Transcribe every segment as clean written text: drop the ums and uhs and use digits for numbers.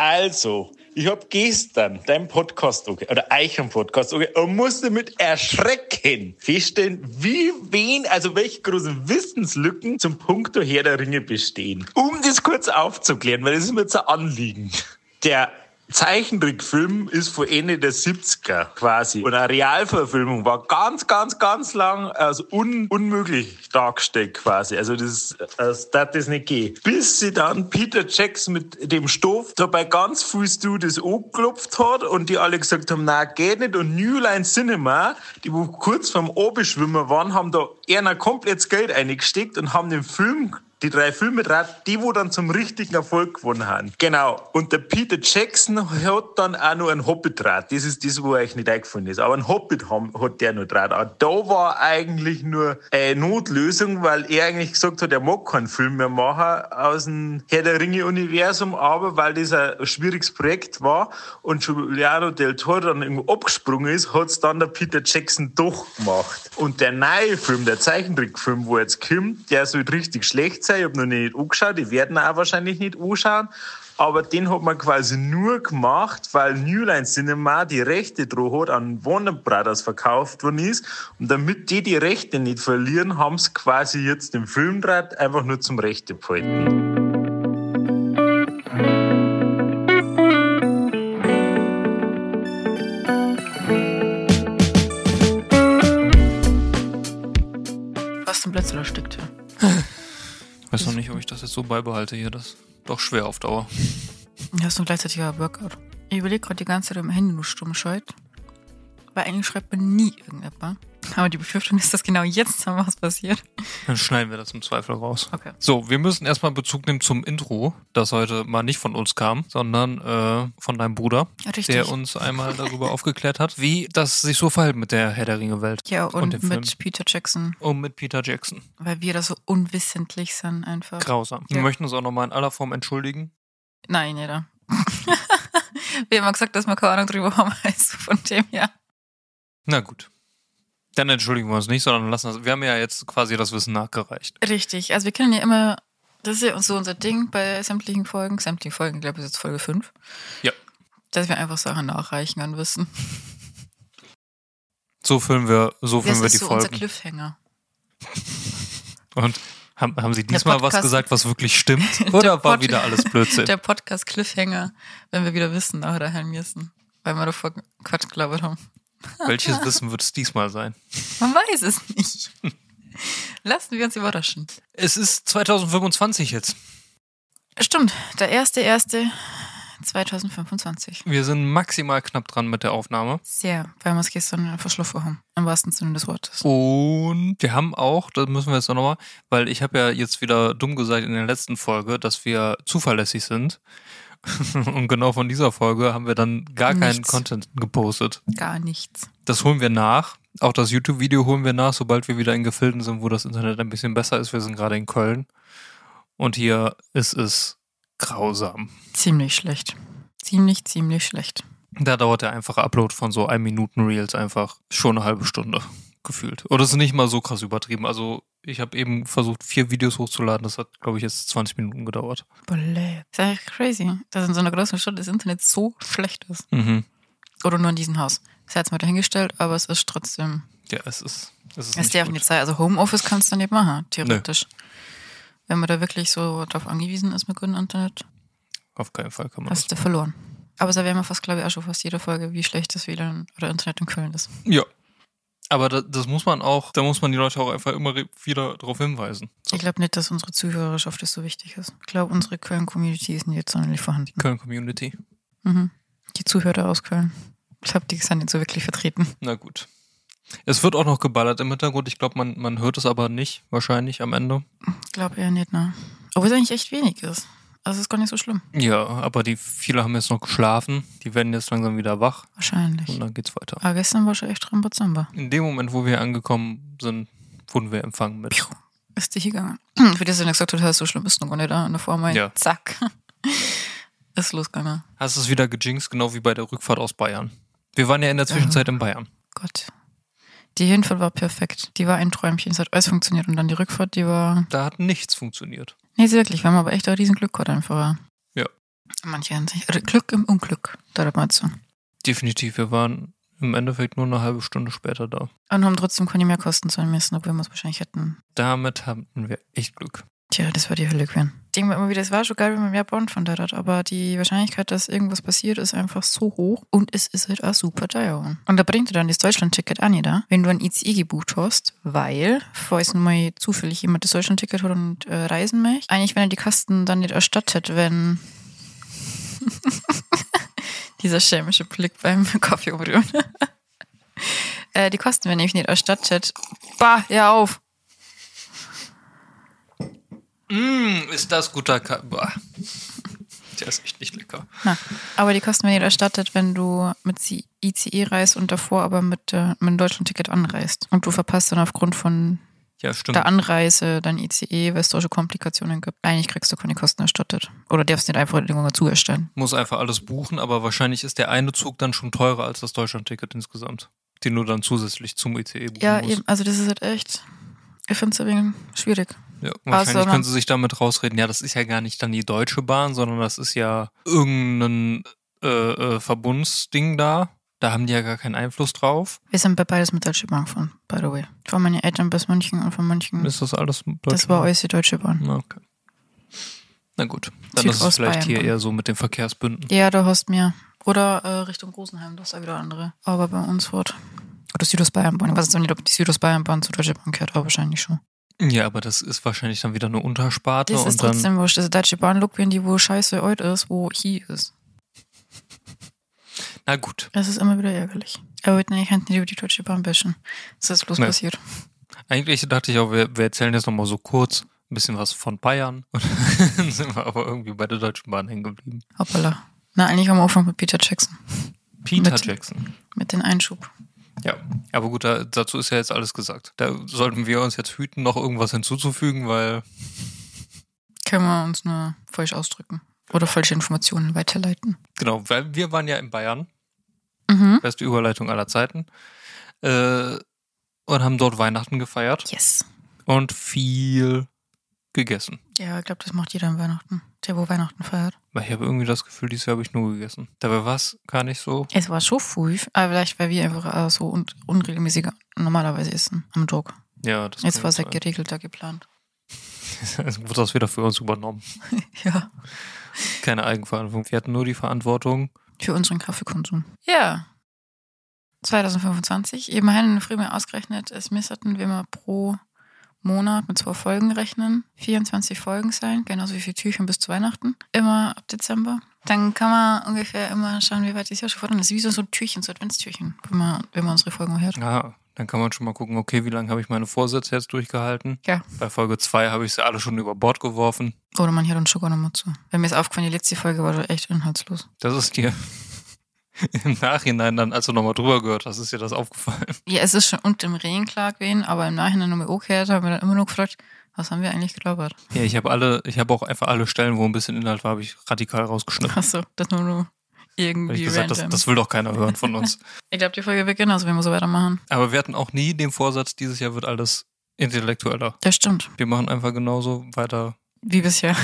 Also, ich habe gestern deinen Podcast oder euren Podcast und musste mit Erschrecken feststellen, welche großen Wissenslücken zum Punkto Herr der Ringe bestehen. Um das kurz aufzuklären, weil das ist mir jetzt ein Anliegen. Der Zeichentrickfilm ist von Ende der 70er quasi. Und eine Realverfilmung war ganz, ganz, ganz lang unmöglich dargestellt quasi. Also das darf das nicht gehen. Bis sie dann Peter Jackson mit dem Stoff dabei ganz viel Studios angeklopft hat und die alle gesagt haben, nein, geht nicht. Und New Line Cinema, die wo kurz vorm Oberschwimmer waren, haben da eher komplett das Geld eingesteckt und haben den Film, die 3 Filme draht, die wo dann zum richtigen Erfolg gewonnen haben. Genau. Und der Peter Jackson hat dann auch noch einen Hobbit draht. Das ist das, wo euch nicht eingefallen ist. Aber einen Hobbit hat der noch draht. Aber da war eigentlich nur eine Notlösung, weil er eigentlich gesagt hat, er mag keinen Film mehr machen aus dem Herr der Ringe-Universum, aber weil das ein schwieriges Projekt war und Giuliano del Toro dann irgendwo abgesprungen ist, hat es dann der Peter Jackson doch gemacht. Und der neue Film, der Zeichentrickfilm, wo jetzt kommt, der soll richtig schlecht sein. Ich habe noch nicht angeschaut, die werden auch wahrscheinlich nicht anschauen. Aber den hat man quasi nur gemacht, weil New Line Cinema die Rechte drauf hat, an Warner Brothers verkauft worden ist. Und damit die Rechte nicht verlieren, haben sie quasi jetzt den Filmdraht einfach nur zum Rechte behalten. Was zum Plätzler steckt, ja. Ich weiß noch nicht, ob ich das jetzt so beibehalte hier. Das ist doch schwer auf Dauer. Ja, ist ein gleichzeitiger Workout. Ich überlege gerade die ganze Zeit, ob mein Handy nur stumm schallt. Weil eigentlich schreibt man nie irgendetwas. Aber die Befürchtung ist, dass genau jetzt noch was passiert. Dann schneiden wir das im Zweifel raus. Okay. So, wir müssen erstmal Bezug nehmen zum Intro, das heute mal nicht von uns kam, sondern von deinem Bruder, Richtig. Der uns einmal darüber aufgeklärt hat, wie das sich so verhält mit der Herr der Ringe-Welt. Ja, und dem Film. mit Peter Jackson. Und mit Peter Jackson. Weil wir da so unwissentlich sind einfach. Grausam. Ja. Wir möchten uns auch nochmal in aller Form entschuldigen. Nein, nicht da. Wir haben gesagt, dass wir keine Ahnung drüber haben, also von dem her. Na gut. Dann entschuldigen wir uns nicht, sondern lassen das. Wir haben ja jetzt quasi das Wissen nachgereicht. Richtig, also wir können ja immer, das ist ja so unser Ding bei sämtlichen Folgen, ich glaube, das ist jetzt Folge 5. Ja. Dass wir einfach Sachen nachreichen an Wissen. So füllen wir die Das ist so Folgen. unser Cliffhanger. Und haben Sie diesmal was Podcast- gesagt, was wirklich stimmt? Oder war wieder alles Blödsinn? Der Podcast Cliffhanger, wenn wir wieder Wissen nachher daheim müssen. Weil wir davor Quatsch gelabert haben. Welches Wissen wird es diesmal sein? Man weiß es nicht. Lassen wir uns überraschen. Es ist 2025 jetzt. Stimmt, der 1.1.2025. Wir sind maximal knapp dran mit der Aufnahme. Sehr, weil wir es gestern verschlafen haben. Im wahrsten Sinne des Wortes. Und wir haben auch, das müssen wir jetzt noch mal, weil ich habe ja jetzt wieder dumm gesagt in der letzten Folge, dass wir zuverlässig sind. Und genau von dieser Folge haben wir dann gar keinen Content gepostet. Gar nichts. Das holen wir nach. Auch das YouTube-Video holen wir nach, sobald wir wieder in Gefilden sind, wo das Internet ein bisschen besser ist. Wir sind gerade in Köln. Und hier ist es grausam. Ziemlich schlecht. Ziemlich schlecht. Da dauert der einfache Upload von so 1-Minuten-Reels einfach schon eine halbe Stunde gefühlt. Oder es ist nicht mal so krass übertrieben. Also ich habe eben versucht, 4 Videos hochzuladen. Das hat, glaube ich, jetzt 20 Minuten gedauert. Bolle. Das ist echt crazy, dass in so einer großen Stadt das Internet so schlecht ist. Mhm. Oder nur in diesem Haus. Das hat es mal dahingestellt, aber es ist trotzdem... Ja, es ist Es nicht darf gut. nicht sein. Also Homeoffice kannst du nicht machen, theoretisch. Wenn man da wirklich so drauf angewiesen ist mit gutem Internet, Auf keinen Fall kann man hast du verloren. Aber da wären wir fast, glaube ich, auch schon fast jede Folge, wie schlecht das WLAN oder Internet in Köln ist. Ja. Aber das muss man auch, da muss man die Leute auch einfach immer wieder darauf hinweisen. So. Ich glaube nicht, dass unsere Zuhörerschaft das so wichtig ist. Ich glaube, unsere Köln-Community ist nicht sonderlich vorhanden. Köln-Community. Mhm. Die Zuhörer aus Köln. Ich glaube, die sind nicht so wirklich vertreten. Na gut. Es wird auch noch geballert im Hintergrund. Ich glaube, man hört es aber nicht, wahrscheinlich am Ende. Ich glaube eher nicht, ne? Obwohl es eigentlich echt wenig ist. Also es ist gar nicht so schlimm. Ja, aber viele haben jetzt noch geschlafen. Die werden jetzt langsam wieder wach. Wahrscheinlich. Und dann geht's weiter. Aber gestern war schon echt Rambazamba. In dem Moment, wo wir angekommen sind, wurden wir empfangen mit. Piu, ist die gegangen. Für das, wenn du gesagt hast, so schlimm ist noch gar nicht da. Und davor mal Ja. zack. Ist losgegangen. Hast es wieder gejinxt, genau wie bei der Rückfahrt aus Bayern. Wir waren ja in der Zwischenzeit in Bayern. Gott. Die Hinfahrt war perfekt. Die war ein Träumchen. Es hat alles funktioniert. Und dann die Rückfahrt, die war... Da hat nichts funktioniert. Nee, ist wirklich. Wir haben aber echt ein riesen Glück gehabt einfach. Ja. Manche Hinsicht. Oder Glück im Unglück, da mal zu. Definitiv, wir waren im Endeffekt nur eine halbe Stunde später da. Und haben trotzdem keine Mehrkosten zahlen müssen, obwohl wir es wahrscheinlich hätten. Damit hatten wir echt Glück. Tja, das war die Hölle gewesen. Ich denke mir immer wieder, es war schon geil, wenn man mehr Bond von der hat, aber die Wahrscheinlichkeit, dass irgendwas passiert, ist einfach so hoch und es ist halt auch super teuer. Und da bringt dir dann das Deutschland-Ticket auch nicht da, wenn du ein ICE gebucht hast, weil, falls nun mal zufällig jemand das Deutschland-Ticket hat und reisen möchte, eigentlich, wenn er die Kosten dann nicht erstattet, wenn dieser schelmische Blick beim Kaffee umrühren. Die Kosten werden nämlich nicht erstattet. Bah, hör auf! Ist das guter Boah. Der ist echt nicht lecker. Na, aber die Kosten werden nicht erstattet, wenn du mit ICE reist und davor aber mit einem Deutschland-Ticket anreist. Und du verpasst dann aufgrund von der Anreise dein ICE, weil es solche Komplikationen gibt. Eigentlich kriegst du keine Kosten erstattet. Oder darfst nicht einfach irgendwann dazu erstellen. Muss einfach alles buchen, aber wahrscheinlich ist der eine Zug dann schon teurer als das Deutschland-Ticket insgesamt. Den du dann zusätzlich zum ICE buchen ja, musst. Eben, also das ist halt echt, ich finde es ein wenig schwierig. Ja, wahrscheinlich können sie sich damit rausreden, ja, das ist ja gar nicht dann die Deutsche Bahn, sondern das ist ja irgendein Verbundsding da. Da haben die ja gar keinen Einfluss drauf. Wir sind bei beides mit Deutsche Bahn gefahren, by the way. Von meinen Eltern bis München und von München. Ist das alles Deutsche Bahn? Das war alles die Deutsche Bahn. Okay. Na gut, dann ist es vielleicht hier eher so mit den Verkehrsbünden. Ja, du hast mehr. Oder Richtung Rosenheim, das ist ja wieder andere. Aber bei uns fort. Oder Südostbayernbahn. Ich weiß jetzt nicht, ob die Südostbayernbahn zur Deutsche Bahn gehört, aber wahrscheinlich schon. Ja, aber das ist wahrscheinlich dann wieder eine Untersparte. Das ist trotzdem wurscht. Das ist Deutsche Bahn, wenn die wo scheiße alt ist, wo hier ist. Na gut. Das ist immer wieder ärgerlich. Aber wir könnten nicht über die Deutsche Bahn bashen. Das ist bloß passiert. Eigentlich dachte ich auch, wir erzählen jetzt nochmal so kurz ein bisschen was von Bayern. Und dann sind wir aber irgendwie bei der Deutschen Bahn hängen geblieben. Hoppala. Na, eigentlich haben wir angefangen mit Peter Jackson. Jackson. Mit dem Einschub. Ja, aber gut, dazu ist ja jetzt alles gesagt. Da sollten wir uns jetzt hüten, noch irgendwas hinzuzufügen, weil... Können wir uns nur falsch ausdrücken. Oder falsche Informationen weiterleiten. Genau, weil wir waren ja in Bayern. Beste Überleitung aller Zeiten. Und haben dort Weihnachten gefeiert. Yes. Und viel gegessen. Ja, ich glaube, das macht jeder an Weihnachten. Der, wo Weihnachten feiert. Weil ich habe irgendwie das Gefühl, dieses Jahr habe ich nur gegessen. Dabei war es gar nicht so. Es war schon früh, aber vielleicht, weil wir einfach so unregelmäßig normalerweise essen am Tag. Ja, das jetzt war es ja geregelter geplant. Jetzt wurde das wieder für uns übernommen. Ja. Keine Eigenverantwortung. Wir hatten nur die Verantwortung für unseren Kaffeekonsum. Ja. 2025. Immerhin früh mal ausgerechnet, es müssten wir mal pro Monat mit 2 Folgen rechnen. 24 Folgen sein, genauso wie viele Türchen bis zu Weihnachten. Immer ab Dezember. Dann kann man ungefähr immer schauen, wie weit das Jahr schon voran ist. Wie so ein Türchen, so Adventstürchen, wenn man unsere Folgen hört. Ja, dann kann man schon mal gucken, okay, wie lange habe ich meine Vorsätze jetzt durchgehalten? Ja. Bei Folge 2 habe ich sie alle schon über Bord geworfen. Oder man hört uns schon gar nicht mehr zu. Weil mir ist aufgefallen, die letzte Folge war doch echt inhaltslos. Das ist dir im Nachhinein dann, als du nochmal drüber gehört hast, ist dir das aufgefallen? Ja, es ist schon unter dem Regen klar gewesen, aber im Nachhinein nochmal angehört, haben wir dann immer nur gefragt, was haben wir eigentlich gelabert? Ja, ich habe auch einfach alle Stellen, wo ein bisschen Inhalt war, habe ich radikal rausgeschnitten. Achso, das nur irgendwie weil ich gesagt, das will doch keiner hören von uns. Ich glaube, die Folge wird genauso, wenn wir so weitermachen. Aber wir hatten auch nie den Vorsatz, dieses Jahr wird alles intellektueller. Das stimmt. Wir machen einfach genauso weiter. Wie bisher.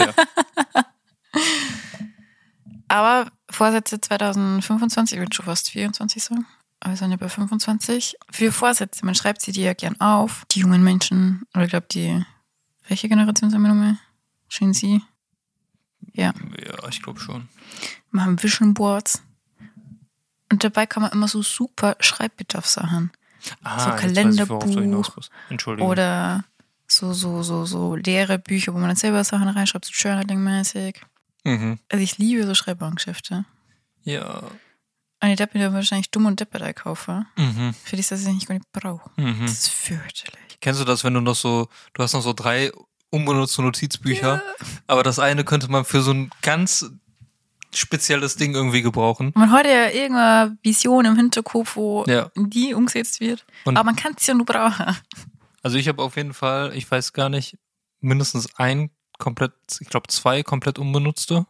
Aber Vorsätze 2025, ich würde schon fast 24 sagen. Aber wir sind ja bei 25. Für Vorsätze, man schreibt sie dir ja gern auf. Die jungen Menschen, oder ich glaube welche Generation sind wir nochmal? Gen Z? Ja. Ja, ich glaube schon. Machen Vision Boards. Und dabei kann man immer so super Schreibbedarfssachen. So Kalenderbuch. Entschuldigung. Oder so leere Bücher, wo man dann selber Sachen reinschreibt, so Journaling-mäßig. Also ich liebe so Schreibwarengeschäfte. Ja. Und ich darf mir da wahrscheinlich dumm und deppert kaufen. Für die, dass ich nicht gar nicht brauche. Das ist fürchterlich. Kennst du das, wenn du hast noch so 3 unbenutzte Notizbücher, aber das eine könnte man für so ein ganz spezielles Ding irgendwie gebrauchen. Man hat ja irgendeine Vision im Hinterkopf, wo die umgesetzt wird. Aber man kann es ja nur brauchen. Also ich habe auf jeden Fall, ich weiß gar nicht, mindestens ich glaube 2 komplett unbenutzte.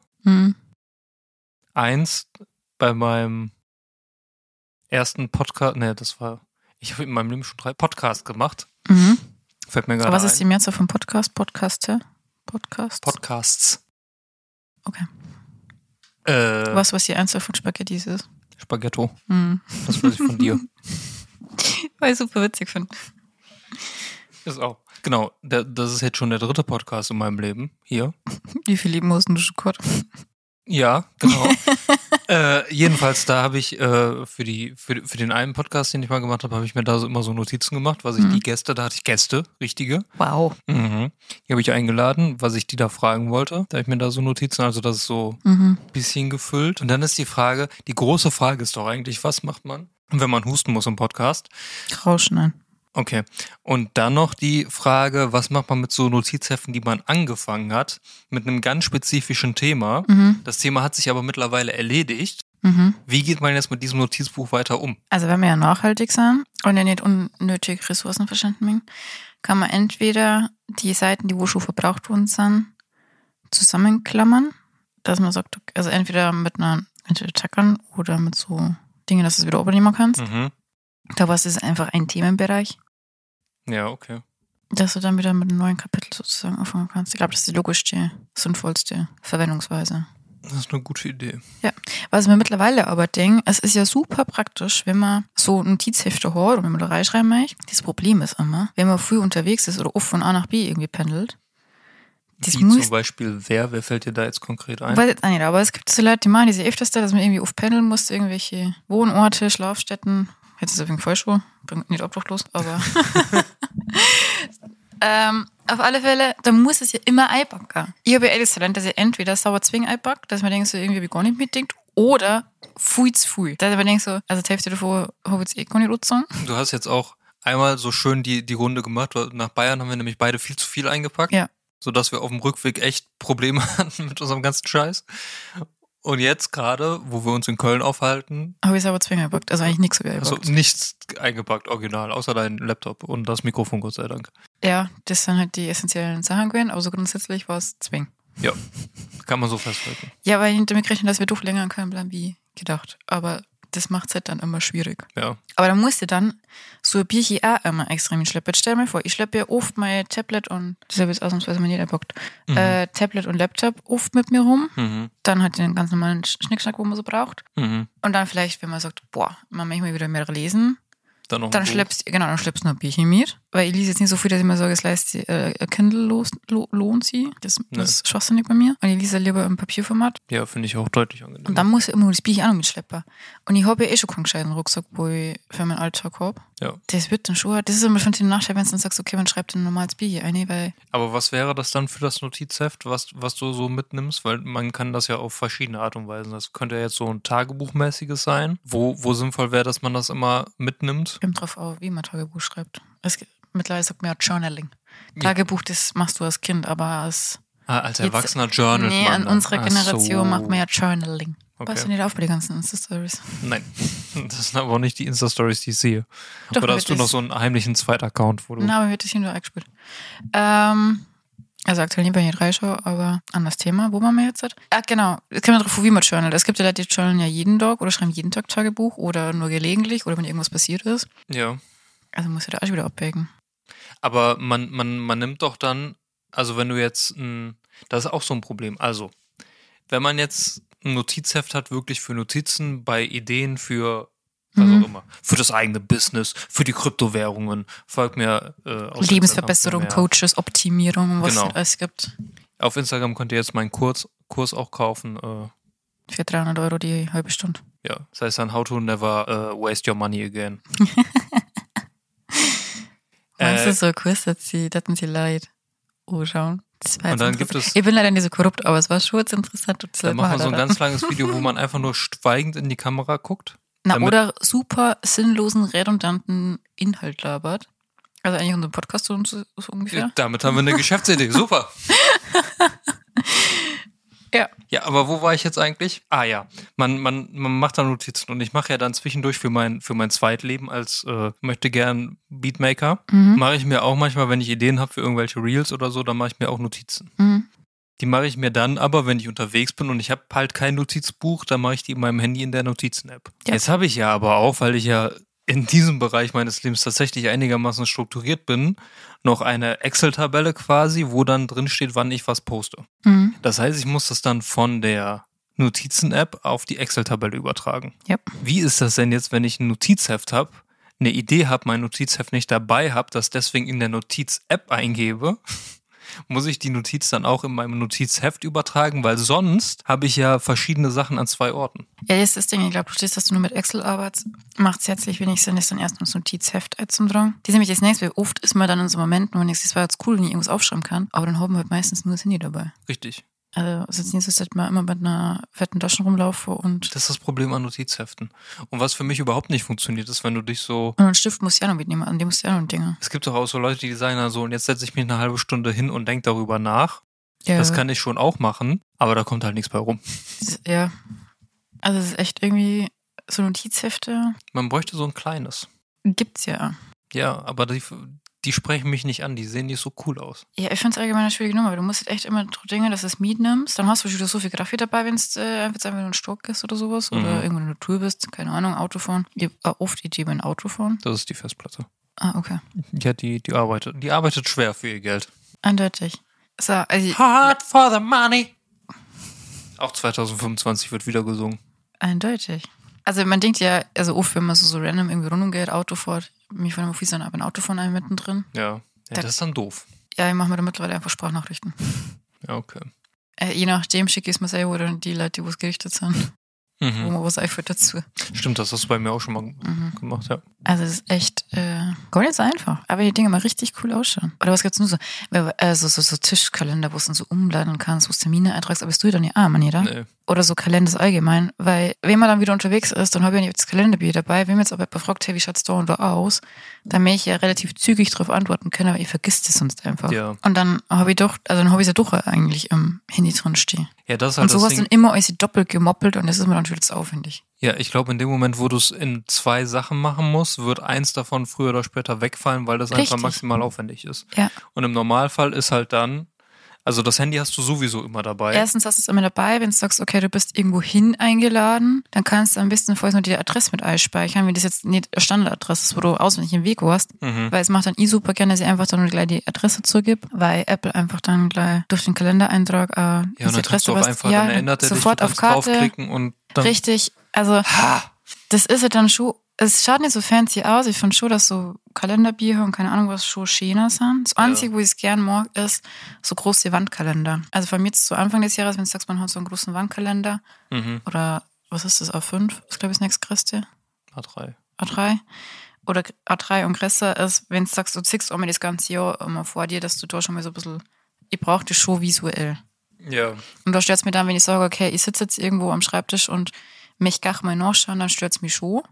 Eins bei meinem ersten Podcast, ich habe in meinem Leben schon 3 Podcasts gemacht. Fällt mir gerade ein. Aber was ist die Mehrzahl von Podcast? Podcaster? Podcast? Podcasts. Okay. Was die Einzahl von Spaghettis ist? Spaghetto. Das weiß ich von dir. Weil ich super witzig finde. Ist auch. Genau, das ist jetzt schon der 3. Podcast in meinem Leben. Hier. Wie viel Leben hast du schon gehabt? Ja, genau. Jedenfalls, da habe ich für den einen Podcast, den ich mal gemacht habe, habe ich mir da immer so Notizen gemacht, was ich da hatte ich Gäste, richtige. Wow. Die habe ich eingeladen, was ich die da fragen wollte. Da habe ich mir da so Notizen, also das ist so ein bisschen gefüllt. Und dann ist die große Frage ist doch eigentlich, was macht man, wenn man husten muss im Podcast? Rausschneiden. Okay. Und dann noch die Frage, was macht man mit so Notizheften, die man angefangen hat, mit einem ganz spezifischen Thema. Das Thema hat sich aber mittlerweile erledigt. Wie geht man jetzt mit diesem Notizbuch weiter um? Also wenn wir ja nachhaltig sind und ja nicht unnötig Ressourcen verschwenden, kann man entweder die Seiten, die wo schon verbraucht worden sind, zusammenklammern, dass man sagt, also entweder tackern oder mit so Dingen, dass du es wieder übernehmen kannst. Da war es einfach ein Themenbereich. Ja, okay. Dass du dann wieder mit einem neuen Kapitel sozusagen anfangen kannst. Ich glaube, das ist die logischste, sinnvollste Verwendungsweise. Das ist eine gute Idee. Ja, was mir mittlerweile aber denke, es ist ja super praktisch, wenn man so Notizhefte hat und wenn man da reinschreiben möchte. Das Problem ist immer, wenn man früh unterwegs ist oder oft von A nach B irgendwie pendelt. Wie zum Beispiel wer fällt dir da jetzt konkret ein? Weiß jetzt auch nicht, aber es gibt so Leute, die machen diese öfters da, dass man irgendwie oft pendeln muss, irgendwelche Wohnorte, Schlafstätten. Jetzt ist es auf jeden Fall schon, bringt nicht obdachlos, aber auf alle Fälle, da muss es ja immer einpacken. Ich habe ja das Talent, dass ich entweder sauber zwingen einpackt, dass man denkt, so irgendwie habe ich gar nicht mitdenkt, oder viel zu viel. Dass man denkt so, also die Hälfte davon habe ich jetzt gar nicht nutzen. Du hast jetzt auch einmal so schön die Runde gemacht, nach Bayern haben wir nämlich beide viel zu viel eingepackt, sodass wir auf dem Rückweg echt Probleme hatten mit unserem ganzen Scheiß. Und jetzt gerade, wo wir uns in Köln aufhalten... Habe ich es aber zwingend eingepackt, also eigentlich nichts sogar eingepackt. Also nichts eingepackt, original, außer dein Laptop und das Mikrofon, Gott sei Dank. Ja, das sind halt die essentiellen Sachen gewesen, aber so grundsätzlich war es zwingend. Ja, kann man so festhalten. Ja, weil ich damit gerechnet, dass wir doch länger in Köln bleiben wie gedacht. Aber das macht es halt dann immer schwierig. Ja. Aber da musst du dann so ein Bierchen auch immer extra mitschleppen. Jetzt stell mir vor, ich schleppe ja oft mein Tablet und, das habe ich jetzt ausnahmsweise mal nicht erbockt, Tablet und Laptop oft mit mir rum. Dann halt den ganz normalen Schnickschnack, wo man so braucht. Und dann vielleicht, wenn man sagt, boah, man möchte mal wieder mehr lesen, dann schleppst du noch ein Bierchen mit. Weil ich lese jetzt nicht so viel, dass ich mir sage, es leistet Kindle lohnt sie. Das ist schwachsinnig bei mir. Und ich lese lieber im Papierformat. Ja, finde ich auch deutlich angenehm. Und dann muss ich immer das Bierchen auch noch mitschleppen. Und ich habe ja schon keinen gescheiten Rucksack, wo ich für meinen Alltag habe. Ja. Das wird dann schon, das ist immer schon der Nachteil, wenn du dann sagst, okay, man schreibt ein normales Bierchen ein, weil... Aber was wäre das dann für das Notizheft, was du so mitnimmst? Weil man kann das ja auf verschiedene Art und Weisen. Das könnte ja jetzt so ein Tagebuchmäßiges sein, wo sinnvoll wäre, dass man das immer mitnimmt. Kommt drauf auf, wie man Tagebuch schreibt. Mittlerweile sagt man ja Journaling. Tagebuch, das machst du als Kind, aber als Erwachsener Journal. Nee, an unserer Generation macht man ja Journaling. Okay. Passt du nicht auf bei den ganzen Insta-Stories? Nein, das sind aber auch nicht die Insta-Stories, die ich sehe. Doch, oder hast du noch so einen heimlichen Zweitaccount, wo du... Na, aber wird das hier nur eingespielt. Also aktuell nicht bei hier reinschaue, aber an das Thema, wo man mir jetzt hat. Genau, es kommt drauf, wie man journalt. Es gibt ja Leute, die journalen ja jeden Tag oder schreiben jeden Tag Tagebuch oder nur gelegentlich oder wenn irgendwas passiert ist. Ja. Also muss ja da auch wieder abwägen. Aber man nimmt doch dann, also wenn du jetzt, das ist auch so ein Problem. Also, wenn man jetzt ein Notizheft hat, wirklich für Notizen bei Ideen für was auch immer, für das eigene Business, für die Kryptowährungen, folgt mir auf Lebensverbesserung, Coaches, Optimierung, was es alles gibt. Auf Instagram könnt ihr jetzt meinen Kurs auch kaufen. Für 300 € die halbe Stunde. Ja, das heißt dann How to Never Waste Your Money Again. Meinst du so ein Kurs, dass sie leid anschauen? Und dann gibt es... Ich bin leider nicht so korrupt, aber es war schon jetzt interessant. Dann machen wir so ein ganz langes Video, wo man einfach nur schweigend in die Kamera guckt. Oder super sinnlosen, redundanten Inhalt labert. Also eigentlich unseren Podcast so ungefähr. Ja, damit haben wir eine Geschäftsidee. Super. Ja. Ja, aber wo war ich jetzt eigentlich? Ah ja, man macht da Notizen und ich mache ja dann zwischendurch für mein Zweitleben als möchte gern Beatmaker, mache ich mir auch manchmal, wenn ich Ideen habe für irgendwelche Reels oder so, dann mache ich mir auch Notizen. Die mache ich mir dann aber, wenn ich unterwegs bin und ich habe halt kein Notizbuch, dann mache ich die in meinem Handy in der Notizen-App. Ja. Jetzt habe ich ja aber auch, weil ich ja in diesem Bereich meines Lebens tatsächlich einigermaßen strukturiert bin, noch eine Excel-Tabelle quasi, wo dann drin steht, wann ich was poste. Das heißt, ich muss das dann von der Notizen-App auf die Excel-Tabelle übertragen. Yep. Wie ist das denn jetzt, wenn ich ein Notizheft habe, eine Idee habe, mein Notizheft nicht dabei habe, das deswegen in der Notiz-App eingebe? Muss ich die Notiz dann auch in meinem Notizheft übertragen? Weil sonst habe ich ja verschiedene Sachen an 2 Orten. Ja, das ist das Ding. Ich glaube, du stehst, dass du nur mit Excel arbeitest. Macht es herzlich wenig Sinn, das dann erst ins Notizheft einzutragen. Das ist nämlich das nächste, weil oft ist man dann in so Momenten, wo ich das war jetzt cool, wenn ich irgendwas aufschreiben kann, aber dann haben wir halt meistens nur das Handy dabei. Richtig. Also es ist jetzt nicht so, dass ich mal immer mit einer fetten Tasche rumlaufe und... Das ist das Problem an Notizheften. Und was für mich überhaupt nicht funktioniert, ist, wenn du dich so... Und einen Stift musst du ja noch mitnehmen, an dem musst du ja noch Dinge. Es gibt doch auch so Leute, die sagen dann so, und jetzt setze ich mich eine halbe Stunde hin und denke darüber nach. Ja. Das kann ich schon auch machen, aber da kommt halt nichts bei rum. Ja. Also es ist echt irgendwie so Notizhefte. Man bräuchte so ein kleines. Gibt's ja. Ja, aber die sprechen mich nicht an, die sehen nicht so cool aus. Ja, ich finde es allgemein eine schwierige Nummer, weil du musst halt echt immer Dinge, dass du es mitnimmst. Dann hast du wieder so viel Graphie dabei, wenn es einfach nur ein Stock ist oder sowas. Oder irgendwo in der Natur bist, keine Ahnung, Autofahren. Oft Idee beim Autofahren. Das ist die Festplatte. Ah, okay. Ja, die arbeitet schwer für ihr Geld. Eindeutig. So, also, Hard for the money. Auch 2025 wird wieder gesungen. eindeutig. Also man denkt ja, also oft, wenn man so random irgendwie rundum geht, Auto fährt, mich von dem Office dann aber ein Auto von einem mittendrin. Ja, das ist dann doof. Ja, ich mache mir da mittlerweile einfach Sprachnachrichten. Ja, okay. Je nachdem schicke ich es mir selber oder die Leute, die was gerichtet sind. Wo man was einfällt dazu. Stimmt, das hast du bei mir auch schon mal gemacht, ja. Also es ist echt gar nicht so einfach. Aber die Dinge mal richtig cool ausschauen. Oder was gibt's nur so? So Tischkalender, wo du dann so umladen kannst, wo du Termine eintragst, aber bist du dann ja man jeder? Nee. Oder so Kalender allgemein. Weil wenn man dann wieder unterwegs ist, dann habe ich ja nicht das Kalenderbild dabei. Wenn mir jetzt aber jemand fragt, hey, wie schaut's da und da aus, dann möchte ich ja relativ zügig darauf antworten können, aber ihr vergisst es sonst einfach. Ja. Und dann habe ich es ja doch eigentlich im Handy drin stehen. Ja, das ist halt und sowas das Ding. dann immer alles doppelt gemoppelt und das ist mir dann schon zu aufwendig. Ja, ich glaube, in dem Moment, wo du es in 2 Sachen machen musst, wird eins davon früher oder später wegfallen, weil das einfach maximal aufwendig ist. Ja. Und im Normalfall ist halt dann, also das Handy hast du sowieso immer dabei. Erstens hast du es immer dabei, wenn du sagst, okay, du bist irgendwo hin eingeladen, dann kannst du am besten vorher nur die Adresse mit einspeichern, wenn das jetzt nicht eine Standardadresse ist, wo du auswendig im Weg warst. Weil es macht dann super gerne, dass ich einfach dann gleich die Adresse zurückgebe, weil Apple einfach dann gleich durch den Kalendereintrag ja, und dann kannst du auch einfach, dann erinnert er dich, sofort du auf Karte draufklicken und dann... Richtig, also das ist ja dann schon, es schaut nicht so fancy aus. Ich finde schon, dass so Kalenderbücher und keine Ahnung was schon schöner sind. Das Einzige, wo ich es gern mag, ist so große Wandkalender. Also von mir jetzt zu Anfang des Jahres, wenn du sagst, man hat so einen großen Wandkalender oder was ist das, A5? Das ist, glaube ich, das nächstgrößte. A3. Oder A3 und größer ist, wenn du sagst, du ziehst auch mal das ganze Jahr immer vor dir, dass du da schon mal so ein bisschen, ich brauche das schon visuell. Ja. Und da stört es mich dann, wenn ich sage, okay, ich sitze jetzt irgendwo am Schreibtisch und mich gar mal nachschauen, dann stört es mich schon.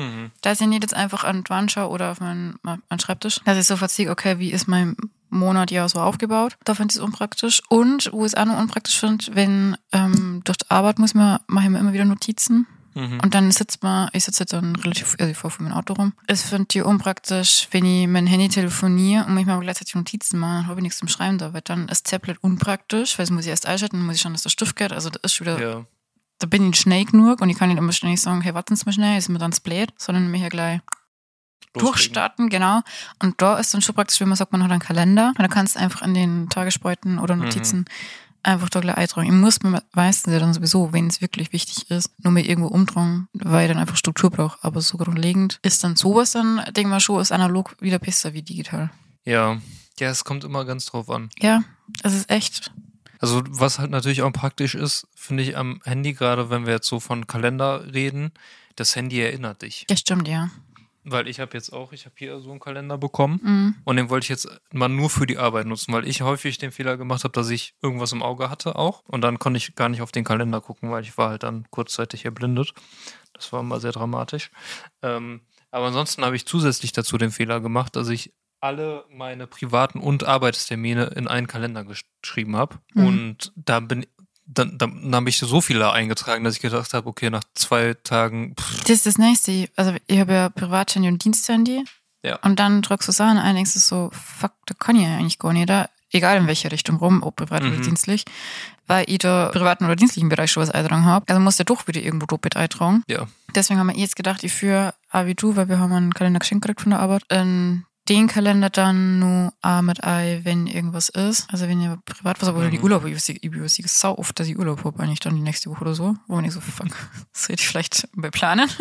Da ist ja nicht jetzt einfach an die Wand schaue oder auf meinen Schreibtisch, dass ich sofort sehe, okay, wie ist mein Monat ja so aufgebaut. Da finde ich es unpraktisch. Und wo ich es auch noch unpraktisch finde, wenn durch die Arbeit mache ich mir immer wieder Notizen. Und dann ich sitze dann relativ, also ich fahre für mein Auto rum. Ich finde die unpraktisch, wenn ich mein Handy telefoniere und manchmal gleichzeitig Notizen mache, dann habe ich nichts zum Schreiben da, weil dann ist Tablet unpraktisch, weil das muss ich erst einschalten, dann muss ich schauen, dass der Stift geht. Also das ist schon wieder... Ja. Da bin ich schnell genug und ich kann nicht immer ständig sagen, hey, warten Sie mal schnell, ist mir dann das blöd, sondern mich ja gleich durchstarten, genau. Und da ist dann schon praktisch, wenn man sagt, man hat einen Kalender und da kannst du einfach in den Tagesspalten oder Notizen einfach da gleich eintragen. Ich muss mir meistens ja dann sowieso, wenn es wirklich wichtig ist, nur mal irgendwo umtragen, weil ich dann einfach Struktur brauche. Aber so grundlegend ist dann sowas dann, denke ich mal schon, ist analog wieder besser wie digital. Ja, es kommt immer ganz drauf an. Ja, es ist echt... Also was halt natürlich auch praktisch ist, finde ich am Handy, gerade wenn wir jetzt so von Kalender reden, das Handy erinnert dich. Ja, stimmt, ja. Weil ich habe hier so einen Kalender bekommen und den wollte ich jetzt mal nur für die Arbeit nutzen, weil ich häufig den Fehler gemacht habe, dass ich irgendwas im Auge hatte auch und dann konnte ich gar nicht auf den Kalender gucken, weil ich war halt dann kurzzeitig erblindet. Das war immer sehr dramatisch. Aber ansonsten habe ich zusätzlich dazu den Fehler gemacht, dass ich alle meine privaten und Arbeitstermine in einen Kalender geschrieben habe. Und dann habe ich so viele eingetragen, dass ich gedacht habe, okay, nach 2 Tagen... Das ist das Nächste. Also ich habe ja Privathandy und Diensthandy. Ja. Und dann drückst du Sachen ein, denkst du so, fuck, da kann ich ja eigentlich gar nicht. Egal in welche Richtung rum, ob privat oder dienstlich. Weil ich da privaten oder dienstlichen Bereich schon was eintragen habe. Also musst du doch wieder irgendwo doppelt eintragen. Ja. Deswegen haben wir jetzt gedacht, ich führe, wie du, weil wir haben einen Kalender geschenkt gekriegt von der Arbeit, den Kalender dann nur auch mit ein, wenn irgendwas ist. Also wenn ihr privat was, aber die Urlaub, ich übersiege sau oft, dass ich Urlaub habe, eigentlich dann die nächste Woche oder so. Wo ich so, fuck, das hätte ich vielleicht bei planen.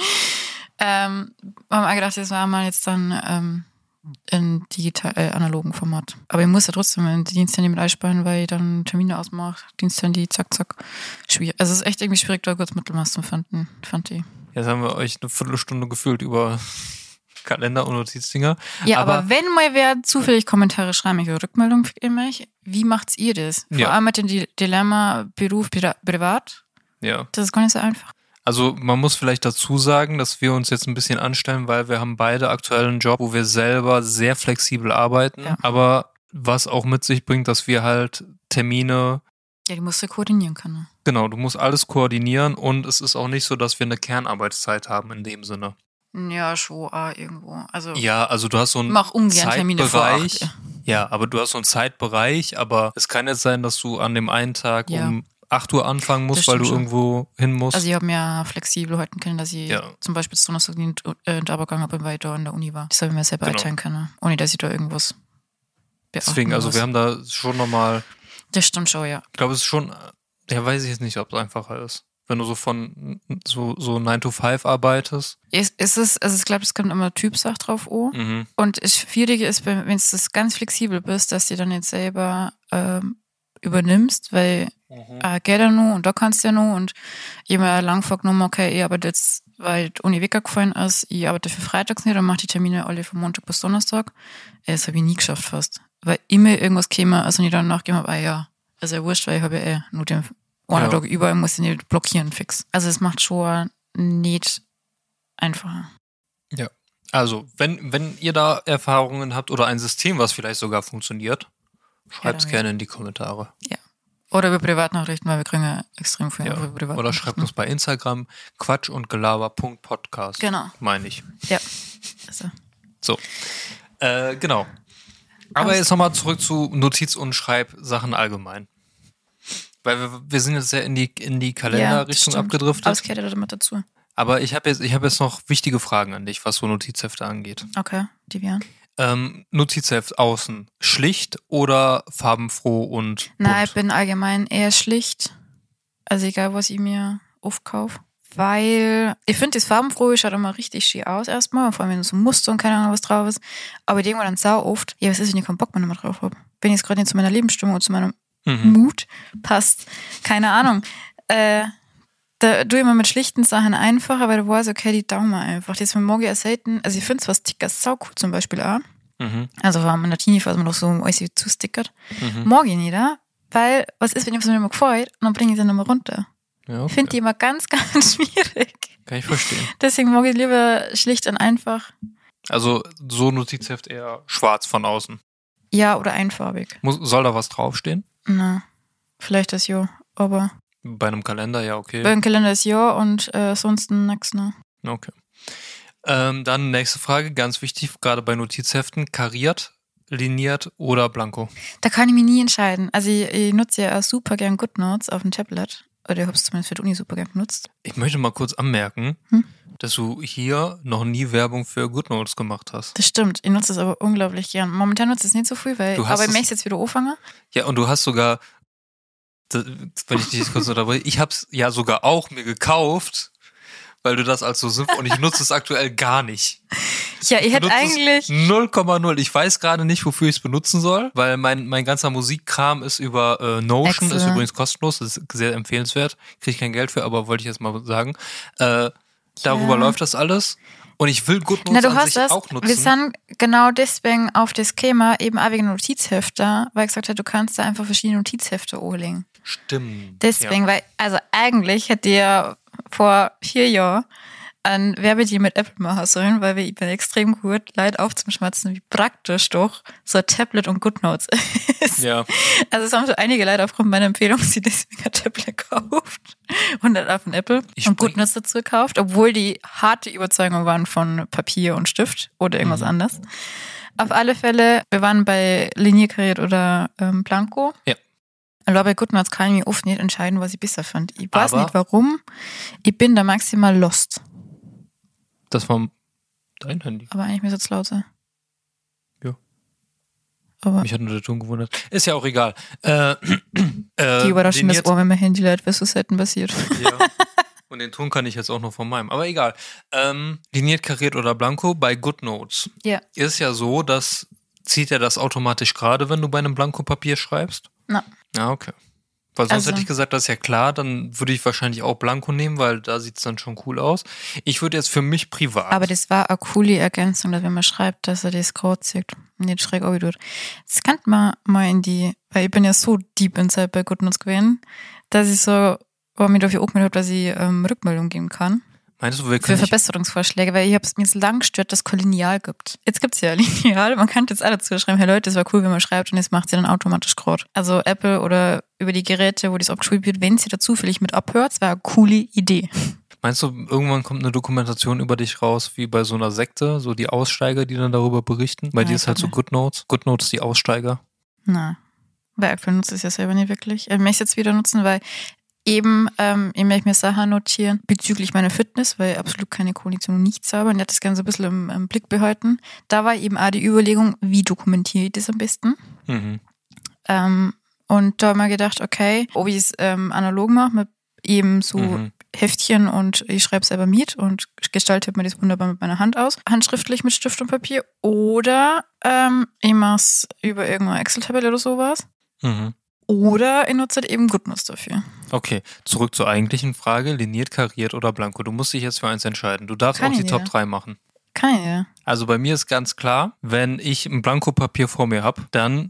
Haben wir gedacht, das war mal jetzt dann in analogen Format. Aber ich muss ja trotzdem in die Diensthandy mit einsparen, weil ich dann Termine ausmache. Diensthandy, zack, zack. Schwierig. Also es ist echt irgendwie schwierig, da kurz Mittelmaß zu finden, fand ich. Jetzt haben wir euch eine Viertelstunde gefühlt über Kalender und Notizdinger. Ja, aber wenn mal wer zufällig Kommentare schreiben, ich Rückmeldung für mich, wie macht's ihr das? Vor allem mit dem Dilemma Beruf, Privat. Ja. Das ist gar nicht so einfach. Also man muss vielleicht dazu sagen, dass wir uns jetzt ein bisschen anstellen, weil wir haben beide aktuell einen Job, wo wir selber sehr flexibel arbeiten, aber was auch mit sich bringt, dass wir halt Termine... Ja, die musst du koordinieren können. Genau, du musst alles koordinieren und es ist auch nicht so, dass wir eine Kernarbeitszeit haben in dem Sinne. Ja, schon irgendwo. Also ja, also du hast so einen Zeitbereich. Ja, aber du hast so einen Zeitbereich, aber es kann jetzt sein, dass du an dem einen Tag um 8 Uhr anfangen musst, weil du irgendwo hin musst. Also ich habe mir flexibel heute können, dass ich zum Beispiel zu Donnerstag in den Arbeitsgang habe, weil ich da in der Uni war. Das habe ich mir selber einteilen können, ohne dass ich da irgendwas beachten Deswegen, also muss. wir haben da schon nochmal... Das stimmt schon, ja. Ich glaube, es ist schon... Ja, weiß ich jetzt nicht, ob es einfacher ist. Wenn du so von so 9 to 5 arbeitest. Ich glaube, es kommt immer Typsache drauf an. Mhm. Und das Schwierige ist, wenn du das ganz flexibel bist, dass du dann jetzt selber übernimmst, weil geht ja nur und da kannst du ja nur und ich habe mir lang vorgenommen, okay, ich arbeite jetzt, weil die Uni weggefallen ist, ich arbeite für freitags nicht und mache die Termine alle von Montag bis Donnerstag. Das habe ich nie geschafft fast. Weil immer irgendwas käme, also nicht dann nachgegeben habe, ist ja wurscht, weil ich habe ja nur den einen Tag überall, muss ich nicht blockieren fix. Also es macht schon nicht einfacher. Ja, also wenn ihr da Erfahrungen habt oder ein System, was vielleicht sogar funktioniert, schreibt es gerne in die Kommentare. Ja. Oder über Privatnachrichten, weil wir kriegen ja extrem viel über Privatnachrichten. Oder schreibt uns bei Instagram quatschundgelaber.podcast. Genau. Meine ich. Ja. Also. So. Genau. Aber jetzt nochmal zurück zu Notiz- und Schreibsachen allgemein. Weil wir sind jetzt sehr in die Kalenderrichtung abgedriftet. Aber es gehört ja damit dazu. Aber ich hab jetzt noch wichtige Fragen an dich, was so Notizhefte angeht. Okay, die wären. Notizheft außen schlicht oder farbenfroh und bunt? Nein, ich bin allgemein eher schlicht. Also egal, was ich mir aufkaufe. Weil ich finde, das farbenfrohe schaut immer richtig schön aus erstmal. Vor allem, wenn so ein Muster und keine Ahnung, was drauf ist. Aber ich denke mir dann sau oft, was ist, wenn ich keinen Bock mehr drauf habe? Wenn ich es gerade nicht zu meiner Lebensstimmung und zu meinem Mut passt. Keine Ahnung. Da tue ich immer mit schlichten Sachen einfacher, weil du weißt, okay, die Daumen einfach. Das mag ich ja selten. Also ich finde es was Stickers sau cool zum Beispiel auch. Also vor allem in der Teenie-Phase man noch so alles zustickert. Mag ich nicht, weil was ist, wenn ich was mir nicht mehr gefällt und dann bringe ich es dann nochmal runter. Ja, okay. Ich finde die immer ganz, ganz schwierig. Kann ich verstehen. Deswegen mag ich lieber schlicht und einfach. Also so Notizheft eher schwarz von außen. Ja, oder einfarbig. Soll da was draufstehen? Na, vielleicht das ja, aber... Bei einem Kalender, ja, okay. Bei einem Kalender ist ja und sonst nix, ne? Okay. Dann nächste Frage, ganz wichtig, gerade bei Notizheften, kariert, liniert oder blanko? Da kann ich mich nie entscheiden. Also ich nutze ja auch super gern GoodNotes auf dem Tablet. Oder ich habe es zumindest für die Uni super gern genutzt. Ich möchte mal kurz anmerken, dass du hier noch nie Werbung für GoodNotes gemacht hast. Das stimmt, ich nutze es aber unglaublich gern. Momentan nutze ich es nicht so viel, aber ich möchte jetzt wieder anfangen. Ja, und du hast sogar, wenn ich dich kurz unterbreche, ich habe es ja sogar auch mir gekauft, weil du das als so simpel und ich nutze es aktuell gar nicht. Ja, ich hätte eigentlich 0,0. Ich weiß gerade nicht, wofür ich es benutzen soll, weil mein ganzer Musikkram ist über Notion, ist übrigens kostenlos, das ist sehr empfehlenswert, kriege ich kein Geld für, aber wollte ich jetzt mal sagen. Darüber läuft das alles. Und ich will GoodNotes an sich auch nutzen. Wir sind genau deswegen auf das Thema eben auch wegen Notizhefte, weil ich gesagt habe, du kannst da einfach verschiedene Notizhefte anlegen. Stimmt. Deswegen, weil, also eigentlich hätte ihr vor 4 Jahren ein Werbedeal mit Apple machen sollen, weil ich bin extrem gut, Leid aufzuschmatzen, wie praktisch doch so ein Tablet und GoodNotes ist. Ja. Also es haben schon einige Leute aufgrund meiner Empfehlung, die deswegen ein Tablet kauft und dann auf ein Apple und GoodNotes dazu gekauft, obwohl die harte Überzeugung waren von Papier und Stift oder irgendwas anderes. Auf alle Fälle, wir waren bei Linierkariert oder Blanko. Ja. Aber bei GoodNotes kann ich mich oft nicht entscheiden, was ich besser fand. Ich weiß nicht warum. Ich bin da maximal lost. Das war dein Handy. Aber eigentlich müsste es laut sein. aber Mich hat nur der Ton gewundert. Ist ja auch egal. die überraschen das Ohr, wenn man Handy lädt, was so selten passiert. Ja. Und den Ton kann ich jetzt auch noch von meinem. Aber egal. Liniert, kariert oder blanko bei GoodNotes. Ja. Ist ja so, dass zieht er das automatisch gerade, wenn du bei einem Blankopapier schreibst? Na. Ja, okay. Weil sonst hätte ich gesagt, das ist ja klar, dann würde ich wahrscheinlich auch Blanko nehmen, weil da sieht es dann schon cool aus. Ich würde jetzt für mich privat. Aber das war eine coole Ergänzung, dass wenn man schreibt, dass er das gerade sieht. Nicht schräg auch wieder. Das kann man mal weil ich bin ja so deep inside bei GoodNotes gewesen, dass ich so mir dafür auch mit habe, dass ich Rückmeldung geben kann. Meinst du, wir Für können Verbesserungsvorschläge, weil ich habe es mir jetzt lang gestört, das Lineal gibt. Jetzt gibt es ja Lineal, man kann jetzt alle dazu schreiben, hey Leute, das war cool, wenn man schreibt und jetzt macht sie dann automatisch gerade. Also Apple oder über die Geräte, wo das abgespielt wird, wenn sie da zufällig mit abhört, das war eine coole Idee. Meinst du, irgendwann kommt eine Dokumentation über dich raus, wie bei so einer Sekte, so die Aussteiger, die dann darüber berichten? Bei dir ist halt so GoodNotes. GoodNotes die Aussteiger. Na, weil aktuell nutze ich es ja selber nicht wirklich. Ich möchte es jetzt wieder nutzen, weil eben, ich möchte mir Sachen notieren bezüglich meiner Fitness, weil ich absolut keine Kondition und nichts habe und ich hätte das gerne so ein bisschen im Blick behalten. Da war eben auch die Überlegung, wie dokumentiere ich das am besten? Mhm. Und da habe ich mir gedacht, okay, ob ich es analog mache mit eben so Heftchen und ich schreibe selber mit und gestalte mir das wunderbar mit meiner Hand aus, handschriftlich mit Stift und Papier, oder ich mache es über irgendeine Excel-Tabelle oder sowas. Mhm. Oder ich nutze halt eben GoodNotes dafür. Okay, zurück zur eigentlichen Frage, liniert, kariert oder blanko. Du musst dich jetzt für eins entscheiden. Du darfst auch die Top 3 machen. Kann ich ja. Also bei mir ist ganz klar, wenn ich ein Blankopapier vor mir habe, dann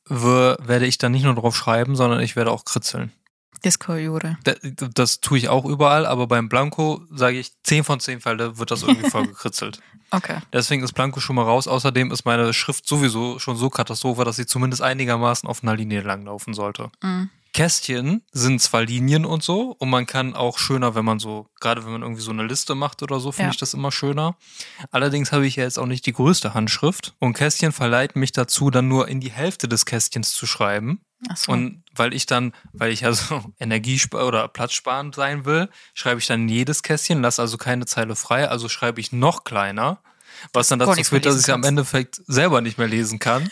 werde ich da nicht nur drauf schreiben, sondern ich werde auch kritzeln. Disco-Jure. Das tue ich auch überall, aber beim Blanko sage ich, 10 von 10 Fälle wird das irgendwie voll gekritzelt. Okay. Deswegen ist Blanko schon mal raus. Außerdem ist meine Schrift sowieso schon so Katastrophe, dass sie zumindest einigermaßen auf einer Linie langlaufen sollte. Mhm. Kästchen sind zwar Linien und so und man kann auch schöner, wenn man so, gerade wenn man irgendwie so eine Liste macht oder so, finde ich das immer schöner. Allerdings habe ich ja jetzt auch nicht die größte Handschrift und Kästchen verleiten mich dazu, dann nur in die Hälfte des Kästchens zu schreiben. Ach so. Und weil ich ja so oder platzsparend sein will, schreibe ich dann in jedes Kästchen, lasse also keine Zeile frei, also schreibe ich noch kleiner, was dann dazu führt, dass ich es am Endeffekt selber nicht mehr lesen kann.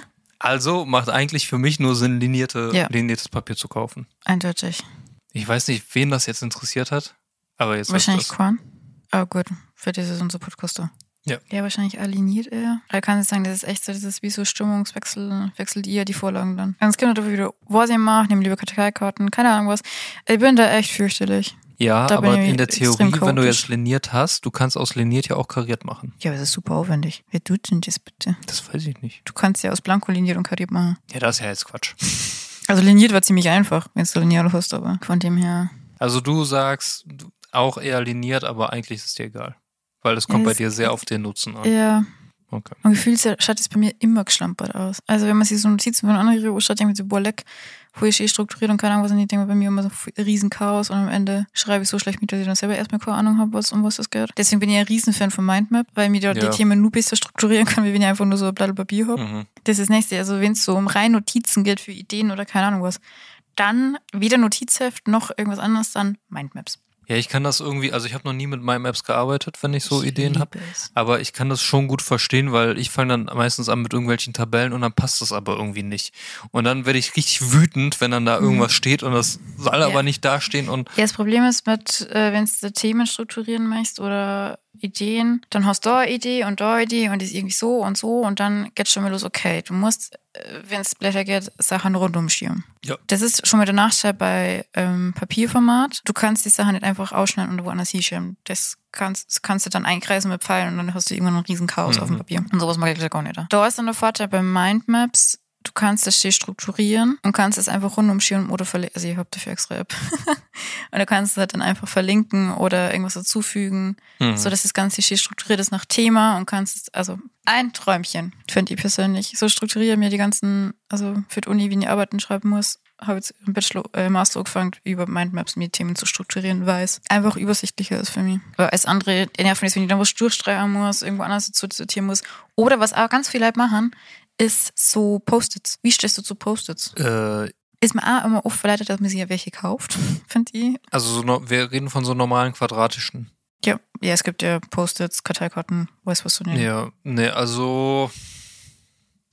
Also macht eigentlich für mich nur Sinn, liniertes Papier zu kaufen. Eindeutig. Ich weiß nicht, wen das jetzt interessiert hat, aber jetzt wahrscheinlich Quan. Aber gut, für das ist unser Podcast. Ja. Ja, wahrscheinlich aligniert eher. Ich kann jetzt sagen, das ist echt so, das ist wie so Stimmungswechsel, wechselt ihr die Vorlagen dann. Ganz genau dafür wieder, was ihr macht, nehmt lieber Karteikarten, keine Ahnung was. Ich bin da echt fürchterlich. Ja, da aber in der Theorie, wenn du jetzt liniert hast, du kannst aus liniert ja auch kariert machen. Ja, aber das ist super aufwendig. Wer tut denn das bitte? Das weiß ich nicht. Du kannst ja aus Blanko liniert und kariert machen. Ja, das ist ja jetzt Quatsch. Also liniert war ziemlich einfach, wenn du lineal hast, aber von dem her. Also du sagst auch eher liniert, aber eigentlich ist es dir egal. Weil es kommt bei dir sehr auf den Nutzen an. Ja. Okay. Und gefühlt schaut es bei mir immer geschlampert aus. Also wenn man sich so Notizen von anderen schaut, denkt man so, boah, leck, wo ich strukturiert und keine Ahnung was, und ich denke bei mir immer so ein riesen Chaos und am Ende schreibe ich so schlecht mit, dass ich dann selber erstmal keine Ahnung habe, um was das geht. Deswegen bin ich ein Riesenfan von Mindmap, weil ich mir dort die Themen nur besser strukturieren kann, wie wenn ich einfach nur so ein Blatt Papier habe. Mhm. Das ist das Nächste. Also wenn es so um rein Notizen geht für Ideen oder keine Ahnung was, dann weder Notizheft noch irgendwas anderes, dann Mindmaps. Ja, ich kann das irgendwie, also ich habe noch nie mit Mindmaps gearbeitet, wenn ich so Ideen habe, aber ich kann das schon gut verstehen, weil ich fange dann meistens an mit irgendwelchen Tabellen und dann passt das aber irgendwie nicht. Und dann werde ich richtig wütend, wenn dann da irgendwas steht und das soll aber nicht dastehen. Und ja, das Problem ist wenn du Themen strukturieren möchtest oder Ideen, dann hast du da eine Idee und da eine Idee und die ist irgendwie so und dann geht schon mal los, okay, du musst, wenn es Blätter geht, Sachen rundum schieben. Ja. Das ist schon mal der Nachteil bei Papierformat. Du kannst die Sachen nicht einfach ausschneiden und woanders hinschieben. Das kannst du dann einkreisen mit Pfeilen und dann hast du irgendwann ein riesen Chaos auf dem Papier. Und sowas mag ich gar nicht. Da ist dann der Vorteil bei Mindmaps, du kannst das strukturieren und kannst es einfach rundum schieben oder verlinken. Also ich habe dafür extra App. Und du kannst es halt dann einfach verlinken oder irgendwas dazufügen, sodass das Ganze strukturiert ist nach Thema und kannst es, also ein Träumchen, finde ich persönlich. So strukturiere ich mir die ganzen, also für die Uni, wie ich Arbeiten schreiben muss, habe jetzt im Master angefangen, über Mindmaps mir Themen zu strukturieren, weil es einfach übersichtlicher ist für mich. Weil als andere nerven ist, wenn ich dann was durchstreichen muss, irgendwo anders zu sortieren muss. Oder was auch ganz viele Leute machen, ist so Post-its. Wie stehst du zu Post-its? Ist mir auch immer oft verleitet, dass man sich ja welche kauft, finde ich. Also wir reden von so normalen quadratischen. Ja, es gibt ja Post-its, Karteikarten, weißt was du nehmen. Ja, nee, also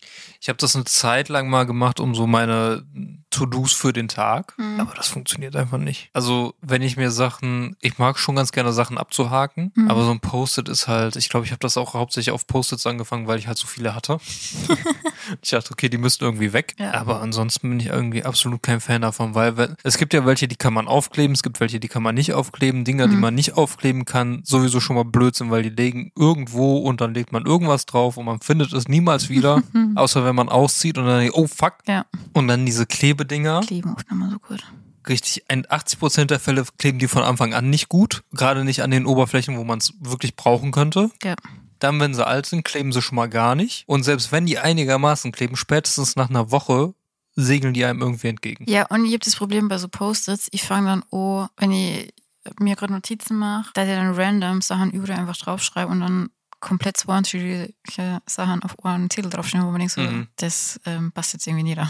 Ich habe das eine Zeit lang mal gemacht, um so meine To-Dos für den Tag, aber das funktioniert einfach nicht. Also wenn ich mir ich mag schon ganz gerne Sachen abzuhaken, aber so ein Post-it ist halt, ich glaube, ich habe das auch hauptsächlich auf Post-its angefangen, weil ich halt so viele hatte. Ich dachte, okay, die müssten irgendwie weg, aber ansonsten bin ich irgendwie absolut kein Fan davon, weil es gibt ja welche, die kann man aufkleben, es gibt welche, die kann man nicht aufkleben, Dinger, die man nicht aufkleben kann, sowieso schon mal Blödsinn, weil die legen irgendwo und dann legt man irgendwas drauf und man findet es niemals wieder, außer wenn man auszieht und dann denkt, oh fuck, und dann diese Klebedinger. Kleben oft nicht mal so gut. Richtig, in 80% der Fälle kleben die von Anfang an nicht gut, gerade nicht an den Oberflächen, wo man es wirklich brauchen könnte. Ja. Dann, wenn sie alt sind, kleben sie schon mal gar nicht. Und selbst wenn die einigermaßen kleben, spätestens nach einer Woche segeln die einem irgendwie entgegen. Ja, und ich habe das Problem bei so Post-its, ich fange dann an, wenn ich mir gerade Notizen mache, dass ich dann random Sachen überall einfach draufschreibe und dann komplett 20 Sachen auf einen Titel draufstehen, wo man denkt so, das passt jetzt irgendwie nie da.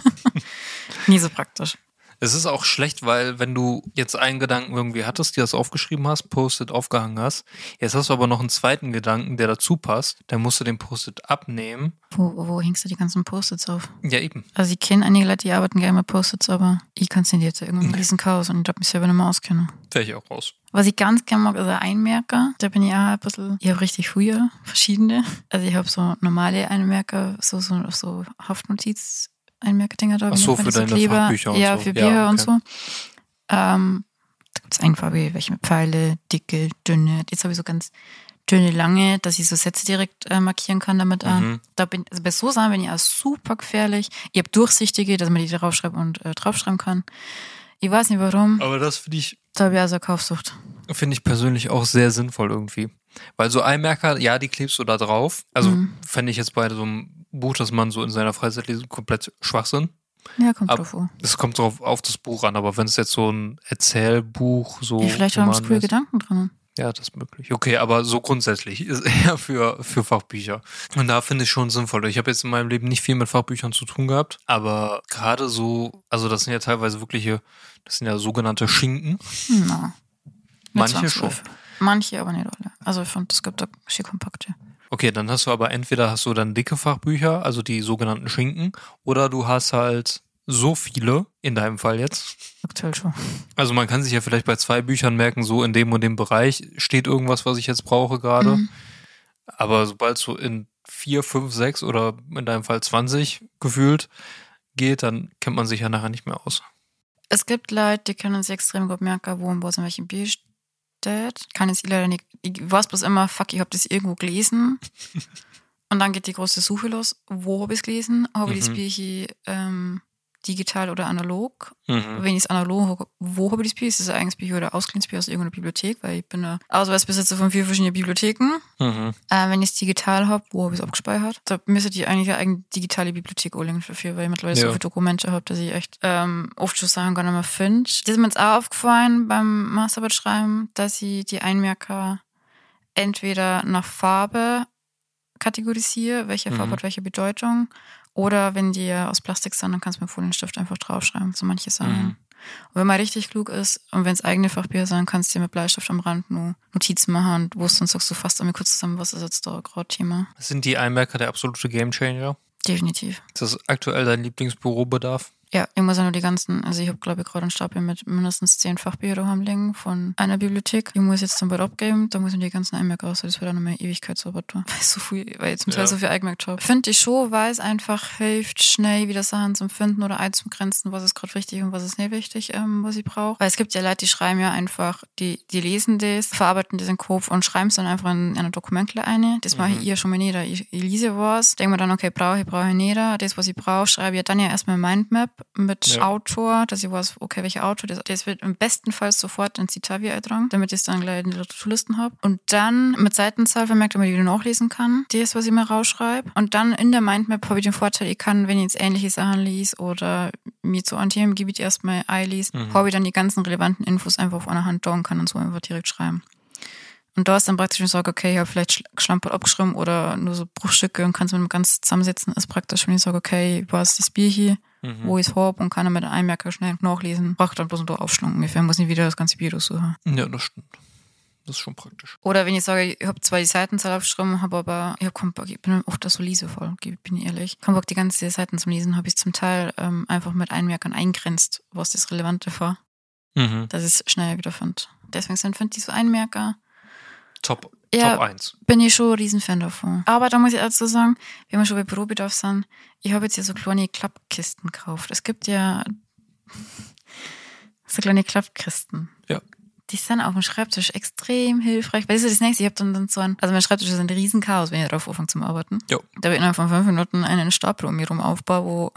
Nie so praktisch. Es ist auch schlecht, weil wenn du jetzt einen Gedanken irgendwie hattest, dir das aufgeschrieben hast, Post-it aufgehangen hast, jetzt hast du aber noch einen zweiten Gedanken, der dazu passt, dann musst du den Post-it abnehmen. Wo hängst du die ganzen Post-its auf? Ja, eben. Also ich kenne einige Leute, die arbeiten gerne mit Post-its, aber ich kann es nicht jetzt irgendwann mit diesem Chaos und ich glaube mich selber nicht mehr auskennen. Wäre ich auch raus. Was ich ganz gerne mag, ist ein Einmerker. Da bin ich auch ein bisschen, ich habe richtig früher verschiedene. Also ich habe so normale Einmerker, so Haftnotiz Einmerkedinger da. Ach so, für deine Fachbücher und so. Ja, für Bücher und so. Da gibt es einfarbige, welche mit Pfeile, dicke, dünne. Jetzt habe ich so ganz dünne, lange, dass ich so Sätze direkt markieren kann damit an. Also bei so Sachen bin ich auch super gefährlich. Ich habe durchsichtige, dass man die draufschreiben und draufschreiben kann. Ich weiß nicht warum. Aber das finde ich... Da habe ich also eine Kaufsucht. Finde ich persönlich auch sehr sinnvoll irgendwie. Weil so Einmerker, ja, die klebst du da drauf. Also fände ich jetzt bei so einem Buch, das man so in seiner Freizeit liest, komplett Schwachsinn. Ja, kommt drauf an. Es kommt drauf auf das Buch an, aber wenn es jetzt so ein Erzählbuch so... Ja, vielleicht haben es coole Gedanken drin. Ja, das ist möglich. Okay, aber so grundsätzlich ist eher für Fachbücher. Und da finde ich schon sinnvoll. Ich habe jetzt in meinem Leben nicht viel mit Fachbüchern zu tun gehabt, aber gerade so, also das sind ja teilweise das sind ja sogenannte Schinken. Na, manche schon. Manche, aber nicht alle. Also ich fand, es gibt da schick kompakte. Okay, dann hast du aber entweder dann dicke Fachbücher, also die sogenannten Schinken, oder du hast halt so viele, in deinem Fall jetzt. Aktuell schon. Also man kann sich ja vielleicht bei 2 Büchern merken, so in dem und dem Bereich steht irgendwas, was ich jetzt brauche gerade. Aber sobald es so in 4, 5, 6 oder in deinem Fall 20 gefühlt geht, dann kennt man sich ja nachher nicht mehr aus. Es gibt Leute, die können sich extrem gut merken, wo und wo es in welchem Bier steht. Kann ich leider nicht. Ich weiß bloß immer, fuck, ich habe das irgendwo gelesen. Und dann geht die große Suche los. Wo habe ich es gelesen? Habe ich das Bier hier digital oder analog? Wenn ich es analog habe, wo habe ich das Bier? Ist das ein eigenes Bier oder ausgeliehene Bier aus irgendeiner Bibliothek? Weil ich bin Ausweisbesitzer von 4 verschiedenen Bibliotheken. Wenn ich es digital habe, wo habe ich es abgespeichert? Da müsste ich eigentlich eine eigene digitale Bibliothek anlegen dafür, weil ich mittlerweile so viele Dokumente habe, dass ich echt oft schon Sachen gar nicht mehr finde. Das ist mir jetzt auch aufgefallen beim Masterarbeit schreiben, dass ich die Einmerker entweder nach Farbe kategorisiere, welche Farbe hat welche Bedeutung. Oder wenn die aus Plastik sind, dann kannst du mit Folienstift einfach draufschreiben, so manche Sachen. Und wenn man richtig klug ist und wenn es eigene Fachbücher sind, kannst du dir mit Bleistift am Rand nur Notizen machen und wo es dann sagst du fast einmal kurz zusammen, was ist jetzt da gerade Thema. Sind die Einmerker der absolute Gamechanger? Definitiv. Ist das aktuell dein Lieblingsbürobedarf? Ja, ich muss ja nur die ganzen, also ich habe glaube ich gerade einen Stapel mit mindestens 10 Fachbücher daheim liegen von einer Bibliothek. Ich muss jetzt zum Bad abgeben, da muss ich die ganzen Einmerker raus, das wird dann noch mehr Ewigkeitsarbeit tun. Weil ich zum Teil so viel eingemerkt habe. Finde ich schon, weil es einfach hilft, schnell wieder Sachen zum Finden oder einzugrenzen, was ist gerade wichtig und was ist nicht wichtig, was ich brauche. Weil es gibt ja Leute, die schreiben ja einfach, die lesen das, verarbeiten das in den Kopf und schreiben es dann einfach in eine Dokumentle ein. Das mache ich schon mal nicht. Ich lese was, denke mir dann, okay, brauche ich nicht. Das, was ich brauche, schreibe ich dann ja erstmal Mindmap mit Autor, dass ich weiß, okay, welcher Autor, das wird im besten Fall sofort in Citavi eintragen, damit ich es dann gleich in die Literaturlisten habe. Und dann mit Seitenzahl vermerkt, damit ich wieder nachlesen kann, das, was ich mir rausschreibe. Und dann in der Mindmap habe ich den Vorteil, ich kann, wenn ich jetzt ähnliche Sachen lese oder mir zu einem Themengebiet erstmal einlese, habe ich dann die ganzen relevanten Infos einfach auf einer Hand da und kann dann so einfach direkt schreiben. Und da ist dann praktisch, wenn ich sage, okay, ich habe vielleicht geschlampert abgeschrieben oder nur so Bruchstücke und kann es mit dem ganz zusammensetzen, ist praktisch, wenn ich sage, okay, wo ist das Bier hier, wo ich es habe und kann dann mit einem Einmerker schnell nachlesen. Braucht dann bloß nur aufschlagen ungefähr, muss nicht wieder das ganze Bier durchsuchen. Ja, das stimmt. das ist schon praktisch. Oder wenn ich sage, ich habe zwar die Seitenzahl aufgeschrieben, habe aber, ich habe keinen Bock, ich bin oft so lesevoll, bin ich ehrlich. Keinen Bock, die ganze Seiten zum Lesen, habe ich zum Teil einfach mit Einmerkern eingrenzt, was das Relevante war. Dass ich es schneller wieder finde. Deswegen finde ich so Einmerker. Top 1. Bin ich schon ein Riesenfan davon. Aber da muss ich dazu sagen, wenn wir schon bei Bürobedarf sind, ich habe jetzt hier so kleine Klappkisten gekauft. Es gibt ja so kleine Klappkisten. Ja. Die sind auf dem Schreibtisch extrem hilfreich. Weißt du, das nächste, ich habe dann so also mein Schreibtisch ist ein Riesenchaos, wenn ich darauf anfange zum Arbeiten. Jo. Da wird innerhalb von 5 Minuten einen Stapel um mich rum aufbauen, wo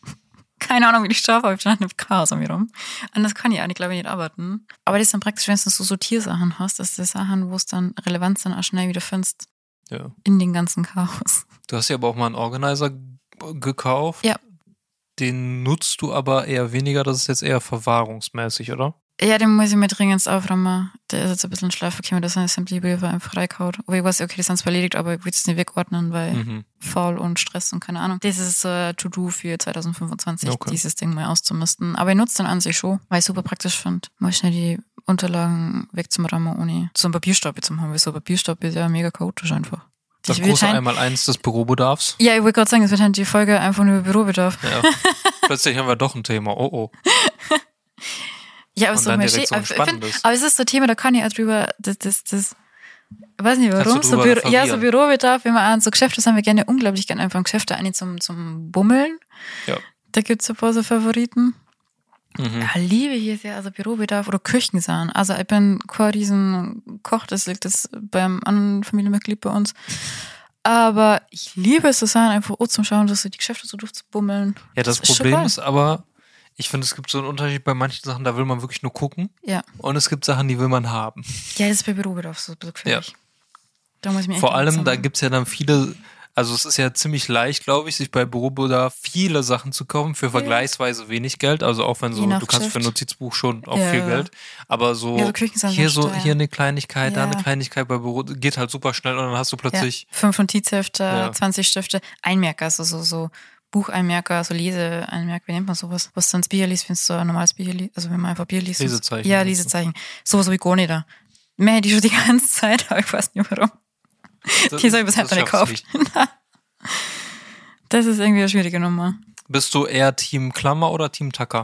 keine Ahnung, wie die Strafe habe, ich stand im Chaos um mich rum. Anders kann ich eigentlich, glaube ich, nicht arbeiten. Aber das ist dann praktisch, wenn du so Sortiersachen hast, dass die Sachen, wo es dann relevant sind, auch schnell wieder findest. Ja. In den ganzen Chaos. Du hast ja aber auch mal einen Organizer gekauft. Ja. Den nutzt du aber eher weniger, das ist jetzt eher verwahrungsmäßig, oder? Ja, den muss ich mir dringend aufräumen. Der ist jetzt ein bisschen Schleife gekommen, dass sind sämtliche Briefe einfach reingehauen. Aber ich weiß, okay, die sind zwar erledigt, aber ich will es nicht wegordnen, weil faul und Stress und keine Ahnung. Das ist To-Do für 2025, dieses Ding mal auszumisten. Aber ich nutze den an sich schon, weil ich es super praktisch finde. Mal schnell die Unterlagen weg zum Rammen, ohne so einen Papierstapel zu haben, weil so ein Papierstapel ist ja mega chaotisch einfach. Das große Einmaleins des Bürobedarfs. Ja, ich wollte gerade sagen, es wird halt die Folge einfach nur über Bürobedarf. Ja. Plötzlich haben wir doch ein Thema. Oh. Ja, aber und so dann mal direkt so ein spannendes. aber es ist so ein Thema, da kann ich auch drüber, das ich weiß nicht warum, so referieren. Bürobedarf, wenn wir an so Geschäfte sind, wir gerne unglaublich gerne einfach Geschäfte eigentlich zum Bummeln. Ja. Da gibt es ein paar so Favoriten. Ja, liebe hier ist ja also Bürobedarf oder Küchensachen. Also ich bin kein riesen Koch, das liegt das beim anderen Familienmitglied bei uns. Aber ich liebe es, so Sachen einfach zum Schauen, dass so die Geschäfte so durchzubummeln. Ja, das Problem ist aber, ich finde, es gibt so einen Unterschied bei manchen Sachen, da will man wirklich nur gucken. Ja. Und es gibt Sachen, die will man haben. Ja, das ist bei Bürobedarf so gefährlich. Ja. Da muss ich mir vor allem, da gibt es ja dann viele, also es ist ja ziemlich leicht, glaube ich, sich bei Bürobedarf viele Sachen zu kaufen für vergleichsweise wenig Geld. Also auch wenn so, du kannst für ein Notizbuch schon auch viel Geld. Aber so, hier eine Kleinigkeit, da eine Kleinigkeit bei Büro, geht halt super schnell und dann hast du plötzlich 5 Notizhefte, 20 Stifte, Einmerker, also so Bucheinmerker, so Leseeinmerker, wie nennt man sowas? Was du ins Bier liest, findest du ein normales Bier liest, also wenn man einfach Bier liest. Lesezeichen. Ja, Lesezeichen. Sowas habe ich gar nicht da. Mehr hätte ich schon die ganze Zeit, aber ich weiß nicht warum. Die soll ich bis heute nicht gekauft. Das ist irgendwie eine schwierige Nummer. Bist du eher Team Klammer oder Team Tacker?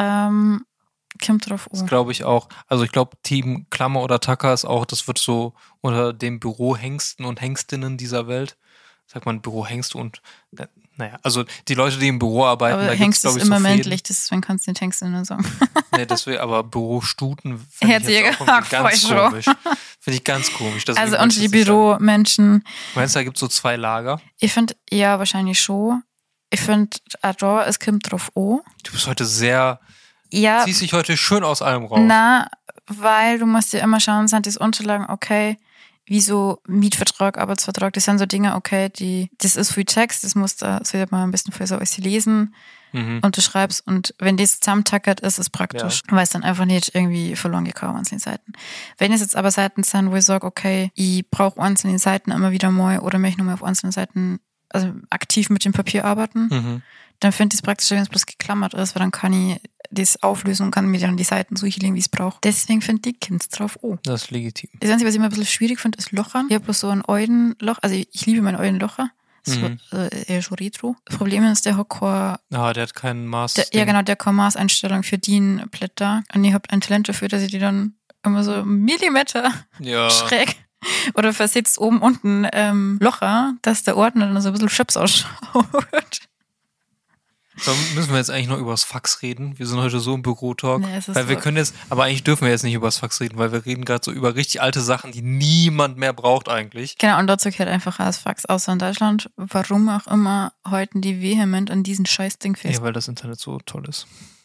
Kommt drauf an. Das glaube ich auch. Also ich glaube, Team Klammer oder Tacker ist auch, das wird so unter den Bürohengsten und Hengstinnen dieser Welt. Sagt man Bürohengste und naja, also die Leute, die im Büro arbeiten, aber da gibt es, glaube ich, so immer männlich, deswegen kannst du nicht Hengstinnen sagen. Nee, deswegen, aber Bürostuten finde ich jetzt auch ganz komisch. Finde ich ganz komisch. Also unter die Büromenschen. Meinst du, da gibt es so 2 Lager? Ich finde, ja, wahrscheinlich schon. Ich finde, da, es kommt drauf an. Du bist heute sehr, ziehst dich heute schön aus allem raus. Na, weil du musst dir immer schauen, sind diese Unterlagen okay, wie so Mietvertrag, Arbeitsvertrag, das sind so Dinge, okay, das ist viel Text, das musst du so mal ein bisschen für so alles lesen und du schreibst und wenn das zusammentackert ist, ist praktisch, weil es dann einfach nicht irgendwie verloren geht, einzelne Seiten. Wenn es jetzt aber Seiten sind, wo ich sage, okay, ich brauche einzelne Seiten immer wieder mal oder möchte nur mal auf einzelnen Seiten, also aktiv mit dem Papier arbeiten, dann finde ich es praktisch, wenn es bloß geklammert ist, weil dann kann ich das auflösen und kann mir dann die Seiten so hinlegen, wie ich es brauche. Deswegen finde ich Kind drauf Das ist legitim. Das Einzige, was ich immer ein bisschen schwierig finde, ist Lochern. Ich habe bloß so einen alten Loch, also ich liebe meinen alten Locher. Das ist eher schon retro. Das Problem ist, der hat kein... der hat keinen Maß. Ja, genau, der hat keine Maßeinstellung für DIN-Blätter. Und ich habe ein Talent dafür, dass ich die dann immer so Millimeter schräg oder versetzt oben unten Locher, dass der Ordner dann so ein bisschen scheps ausschaut. So, müssen wir jetzt eigentlich noch über das Fax reden? Wir sind heute so im Bürotalk. Nee, weil wir können jetzt, aber eigentlich dürfen wir jetzt nicht über das Fax reden, weil wir reden gerade so über richtig alte Sachen, die niemand mehr braucht eigentlich. Genau, und dazu gehört einfach das Fax, außer in Deutschland. Warum auch immer halten die vehement an diesen Scheißding fest. Ja, weil das Internet so toll ist.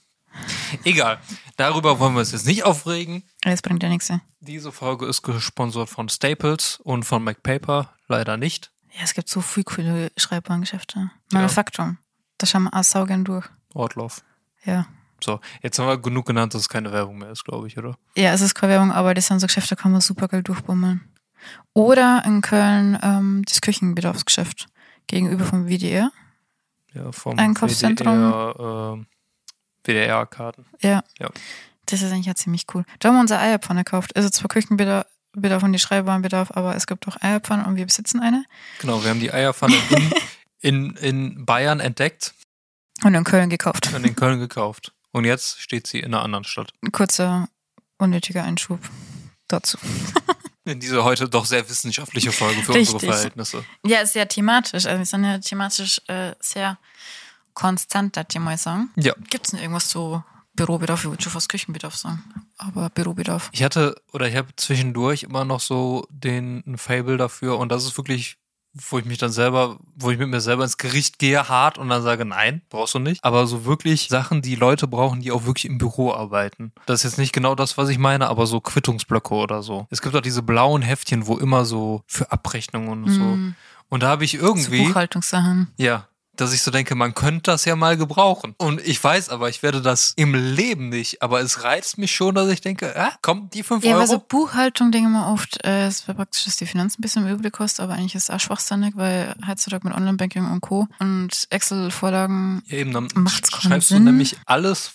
Egal, darüber wollen wir uns jetzt nicht aufregen. Das bringt ja nichts. Diese Folge ist gesponsert von Staples und von MacPaper, leider nicht. Ja, es gibt so viele coole Schreibwarengeschäfte. Manufaktum. Da schauen wir auch saugern durch. Ortlauf. Ja. So, jetzt haben wir genug genannt, dass es keine Werbung mehr ist, glaube ich, oder? Ja, es ist keine Werbung, aber das sind so Geschäfte, da kann man super geil durchbummeln. Oder in Köln das Küchenbedarfsgeschäft gegenüber vom WDR. Ja, vom Einkaufszentrum. WDR-Karten. Ja. Das ist eigentlich ja ziemlich cool. Da haben wir unsere Eierpfanne gekauft. Also zwar Küchenbedarf, Brotbedarf und die Schreibwarenbedarf, aber es gibt auch Eierpfannen und wir besitzen eine. Genau, wir haben die Eierpfanne in Bayern entdeckt. Und in Köln gekauft. Und in Köln gekauft. Und jetzt steht sie in einer anderen Stadt. Ein kurzer, unnötiger Einschub dazu. In diese heute doch sehr wissenschaftliche Folge für Richtig. unsere Verhältnisse. Ja, ist sehr thematisch. Also wir sind ja thematisch sehr konstant, das muss ich sagen. Ja. Gibt es denn irgendwas so Bürobedarf? Ich würde schon fast Küchenbedarf sagen. Aber Bürobedarf. Ich habe zwischendurch immer noch so ein Faible dafür und das ist wirklich, wo ich mit mir selber ins Gericht gehe, hart und dann sage, nein, brauchst du nicht. Aber so wirklich Sachen, die Leute brauchen, die auch wirklich im Büro arbeiten. Das ist jetzt nicht genau das, was ich meine, aber so Quittungsblöcke oder so. Es gibt auch diese blauen Heftchen, wo immer so für Abrechnungen und so. Und da habe ich irgendwie... So Buchhaltungssachen. Ja, dass ich so denke, man könnte das ja mal gebrauchen. Und ich weiß aber, ich werde das im Leben nicht. Aber es reizt mich schon, dass ich denke, komm, die 5 Euro. Ja, aber so Buchhaltung denke ich mal oft, es wäre praktisch, dass die Finanzen ein bisschen im Übel kosten, aber eigentlich ist es auch schwachsinnig, weil heutzutage mit Online-Banking und Co. und Excel-Vorlagen ja, eben, dann macht's keinen schreibst Sinn. du nämlich alles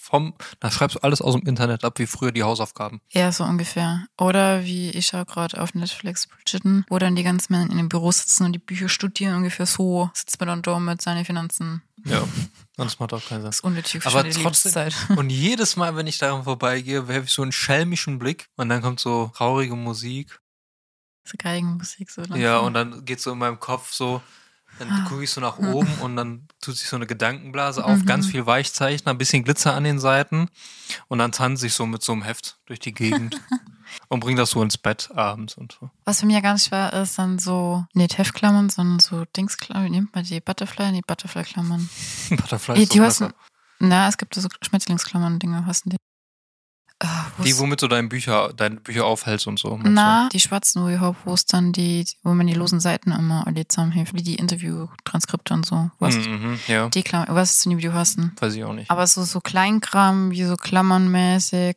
aus dem Internet ab, wie früher die Hausaufgaben. Ja, so ungefähr. Oder wie ich schaue gerade auf Netflix Bridgerton, wo dann die ganzen Männer in den Büros sitzen und die Bücher studieren, ungefähr so sitzt man dann da mit seinen Finanzen. Ja, und das macht auch keinen Sinn. Das ist unnötig für Aber die trotzdem, Lebenszeit. und jedes Mal, wenn ich daran vorbeigehe, werfe ich so einen schelmischen Blick und dann kommt so traurige Musik. So Geigenmusik so. Ja, und dann geht so in meinem Kopf so, dann gucke ich so nach oben und dann tut sich so eine Gedankenblase auf, ganz viel Weichzeichner, ein bisschen Glitzer an den Seiten und dann tanze ich so mit so einem Heft durch die Gegend und bringe das so ins Bett abends und so. Was für mich ja ganz schwer ist, dann so, nicht Heftklammern, sondern so Dingsklammern. Wie nennt man die? Butterfly-Klammern. Butterfly ist Die so heißen, na, es gibt so Schmetterlingsklammern-Dinger, heißen die. Die, womit du deine Bücher aufhältst und so. Na, die schwarzen, wo ich habe, wo es dann wo man die losen Seiten immer alle zusammenhilft, wie die Interviewtranskripte und so. Ja. Die Klammern, was du nie, wie du hast. Weiß ich auch nicht. Aber so Kleinkram, wie so klammernmäßig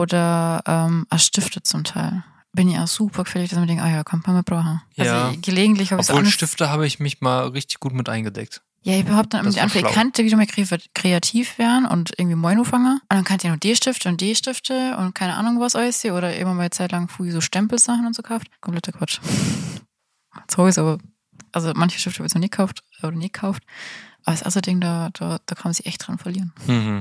oder Stifte zum Teil. Bin ich auch super gefällig, dass man denkt, ja, kann man mal brauchen. Ja. Also gelegentlich habe ich Obwohl Stifte habe ich mich mal richtig gut mit eingedeckt. Ja, ich behaupte dann immer die Antwort, ich kannte wieder mal kreativ werden und irgendwie Moinofanger. Und dann kannte ich noch die Stifte und keine Ahnung was alles hier. Oder immer mal eine Zeit lang früh so Stempelsachen und so gekauft. Kompletter Quatsch. Sorry, aber also manche Stifte habe ich noch nie gekauft. Aber das erste Ding, da kann man sich echt dran verlieren.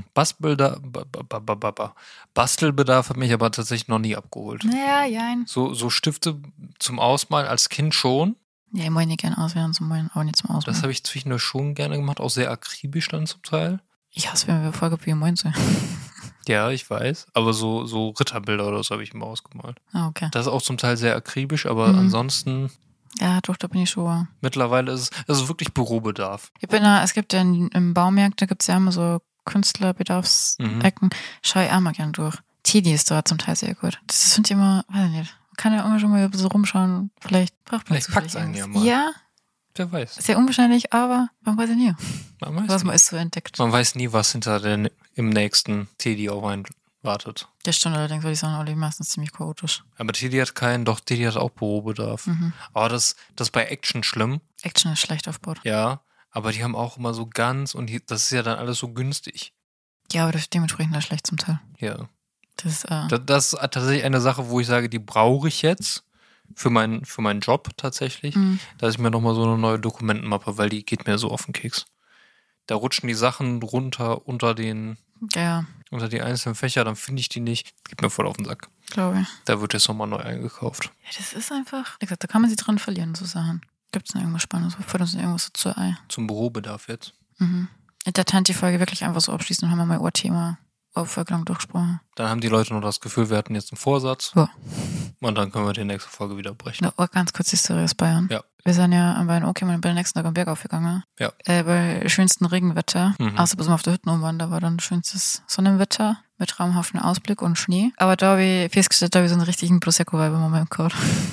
Bastelbedarf hat mich aber tatsächlich noch nie abgeholt. Naja, jein. So Stifte zum Ausmalen als Kind schon. Ja, ich meine nicht gerne auswählen, so meinen auch nicht zum Ausmalen. Das habe ich zwischendurch schon gerne gemacht, auch sehr akribisch dann zum Teil. Ich hasse, wenn wir Folge wie meinen so. Ja, ich weiß. Aber so Ritterbilder oder so habe ich immer ausgemalt. Ah, okay. Das ist auch zum Teil sehr akribisch, aber ansonsten... Ja, doch, da bin ich schon. Mittlerweile ist es wirklich Bürobedarf. Es gibt ja im Baumarkt, da gibt es ja immer so Künstlerbedarfsecken. Schau ich auch mal gern durch. Teddy ist da zum Teil sehr gut. Das finde ich immer, weiß ich nicht. Man kann ja immer schon mal so rumschauen. Vielleicht braucht man packt es einen ja mal. Ja. Wer weiß. Sehr unwahrscheinlich, aber man weiß ja nie, was man ist so entdeckt. Man weiß nie, was hinter im nächsten Teddy auf einen wartet. Das stimmt allerdings, würde ich sagen, alle meistens ziemlich chaotisch. Aber Teddy hat Teddy hat auch Bürobedarf. Aber das ist bei Action schlimm. Action ist schlecht aufgebaut. Ja, aber die haben auch immer so das ist ja dann alles so günstig. Ja, aber das ist dementsprechend da schlecht zum Teil. Ja. Das ist tatsächlich eine Sache, wo ich sage, die brauche ich jetzt für meinen Job tatsächlich, dass ich mir nochmal so eine neue Dokumentenmappe, weil die geht mir so auf den Keks. Da rutschen die Sachen runter unter die einzelnen Fächer, dann finde ich die nicht. Geht mir voll auf den Sack. Glaube ich. Da wird jetzt nochmal neu eingekauft. Ja, das ist einfach, wie gesagt, da kann man sich dran verlieren, so Sachen. Gibt es noch irgendwas Spannendes? Fällt uns irgendwas so zu Ei? Zum Bürobedarf jetzt. In der Tanti-Folge wirklich einfach so abschließen und haben wir mal Ohrthema auf Folge lang durchgesprochen. Dann haben die Leute nur das Gefühl, wir hatten jetzt einen Vorsatz. Ja. Und dann können wir die nächste Folge wieder brechen. Eine ganz kurze Historie aus Bayern. Ja. Wir sind ja am Bayern okay, und bin am nächsten Tag am Berg aufgegangen. Ja. Bei schönstem Regenwetter. Außer bis wir auf der Hütte waren, da war dann schönstes Sonnenwetter mit traumhaftem Ausblick und Schnee. Aber da habe ich festgestellt, da habe ich so einen richtigen Prosecco-Vibe im Moment gehabt.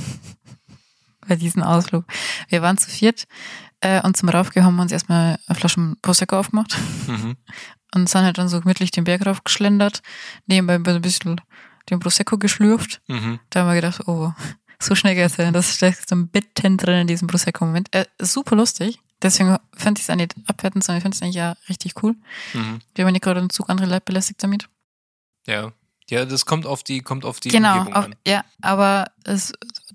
Bei diesem Ausflug. Wir waren zu viert und zum Raufgehen haben wir uns erstmal eine Flasche Prosecco aufgemacht. Und sind halt dann so gemütlich den Berg raufgeschlendert. Nebenbei ein bisschen den Prosecco geschlürft. Da haben wir gedacht, oh, so schnell geht's ja. Das steckt so ein bisschen drin in diesem Prosecco-Moment. Super lustig. Deswegen fand ich es auch nicht abwertend, sondern ich finde es eigentlich ja richtig cool. Wir haben nicht gerade im Zug andere Leute belästigt damit. Ja. Ja, das kommt auf die genau, Umgebung an. Ja, aber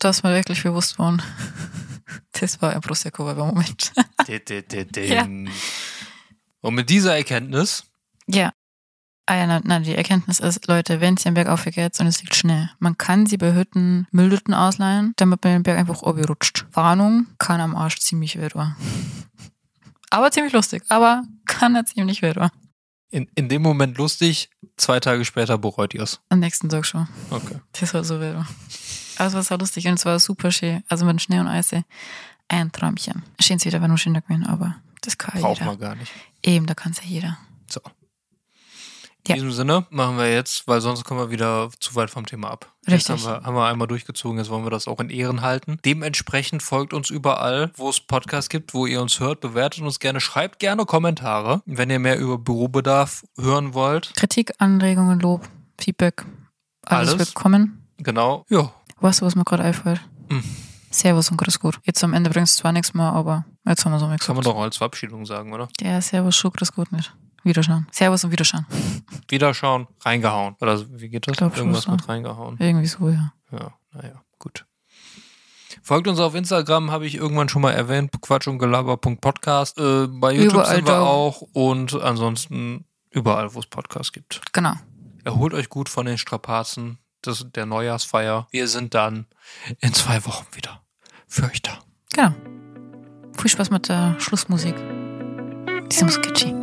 dass wir wirklich bewusst waren. Das war ein Prosecco-Moment. Ja. Und mit dieser Erkenntnis... Ja. Nein, die Erkenntnis ist, Leute, wenn es den Berg aufgeht und es liegt Schnee, man kann sie bei Hütten Müllhütten ausleihen, damit man den Berg einfach rutscht. Warnung, kann am Arsch ziemlich wild war. Aber ziemlich lustig, aber kann er ziemlich wild war. In dem Moment lustig, 2 Tage später bereut ihr es. Am nächsten Tag schon. Okay. Das war so wild. Aber es war so lustig und es war super schön. Also mit Schnee und Eis, ein Träumchen. Schön's wieder, wenn du schöner gewesen, aber das kann ja jeder. Braucht man gar nicht. Eben, da kann es ja jeder. So. In diesem Sinne machen wir jetzt, weil sonst kommen wir wieder zu weit vom Thema ab. Richtig. Jetzt haben wir einmal durchgezogen, jetzt wollen wir das auch in Ehren halten. Dementsprechend folgt uns überall, wo es Podcasts gibt, wo ihr uns hört, bewertet uns gerne, schreibt gerne Kommentare, wenn ihr mehr über Bürobedarf hören wollt. Kritik, Anregungen, Lob, Feedback, alles willkommen. Genau, ja. Weißt du, was mir gerade einfällt? Servus und grüß gut. Jetzt am Ende bringst du zwar nichts mehr, aber jetzt haben wir es auch mal gesagt. Kann man doch als Verabschiedung sagen, oder? Ja, Servus, schon grüß gut nicht. Wiederschauen. Servus und Wiederschauen. Wiederschauen, reingehauen. Oder wie geht das? Irgendwas so. mit reingehauen. Irgendwie so, ja. Ja, naja, gut. Folgt uns auf Instagram, habe ich irgendwann schon mal erwähnt, quatschundgelaber.podcast. Bei YouTube überall sind wir da. auch und ansonsten überall, wo es Podcasts gibt. Genau. Erholt euch gut von den Strapazen der Neujahrsfeier. Wir sind dann in 2 Wochen wieder für euch da. Genau. Viel Spaß mit der Schlussmusik. Die ist immer so catchy.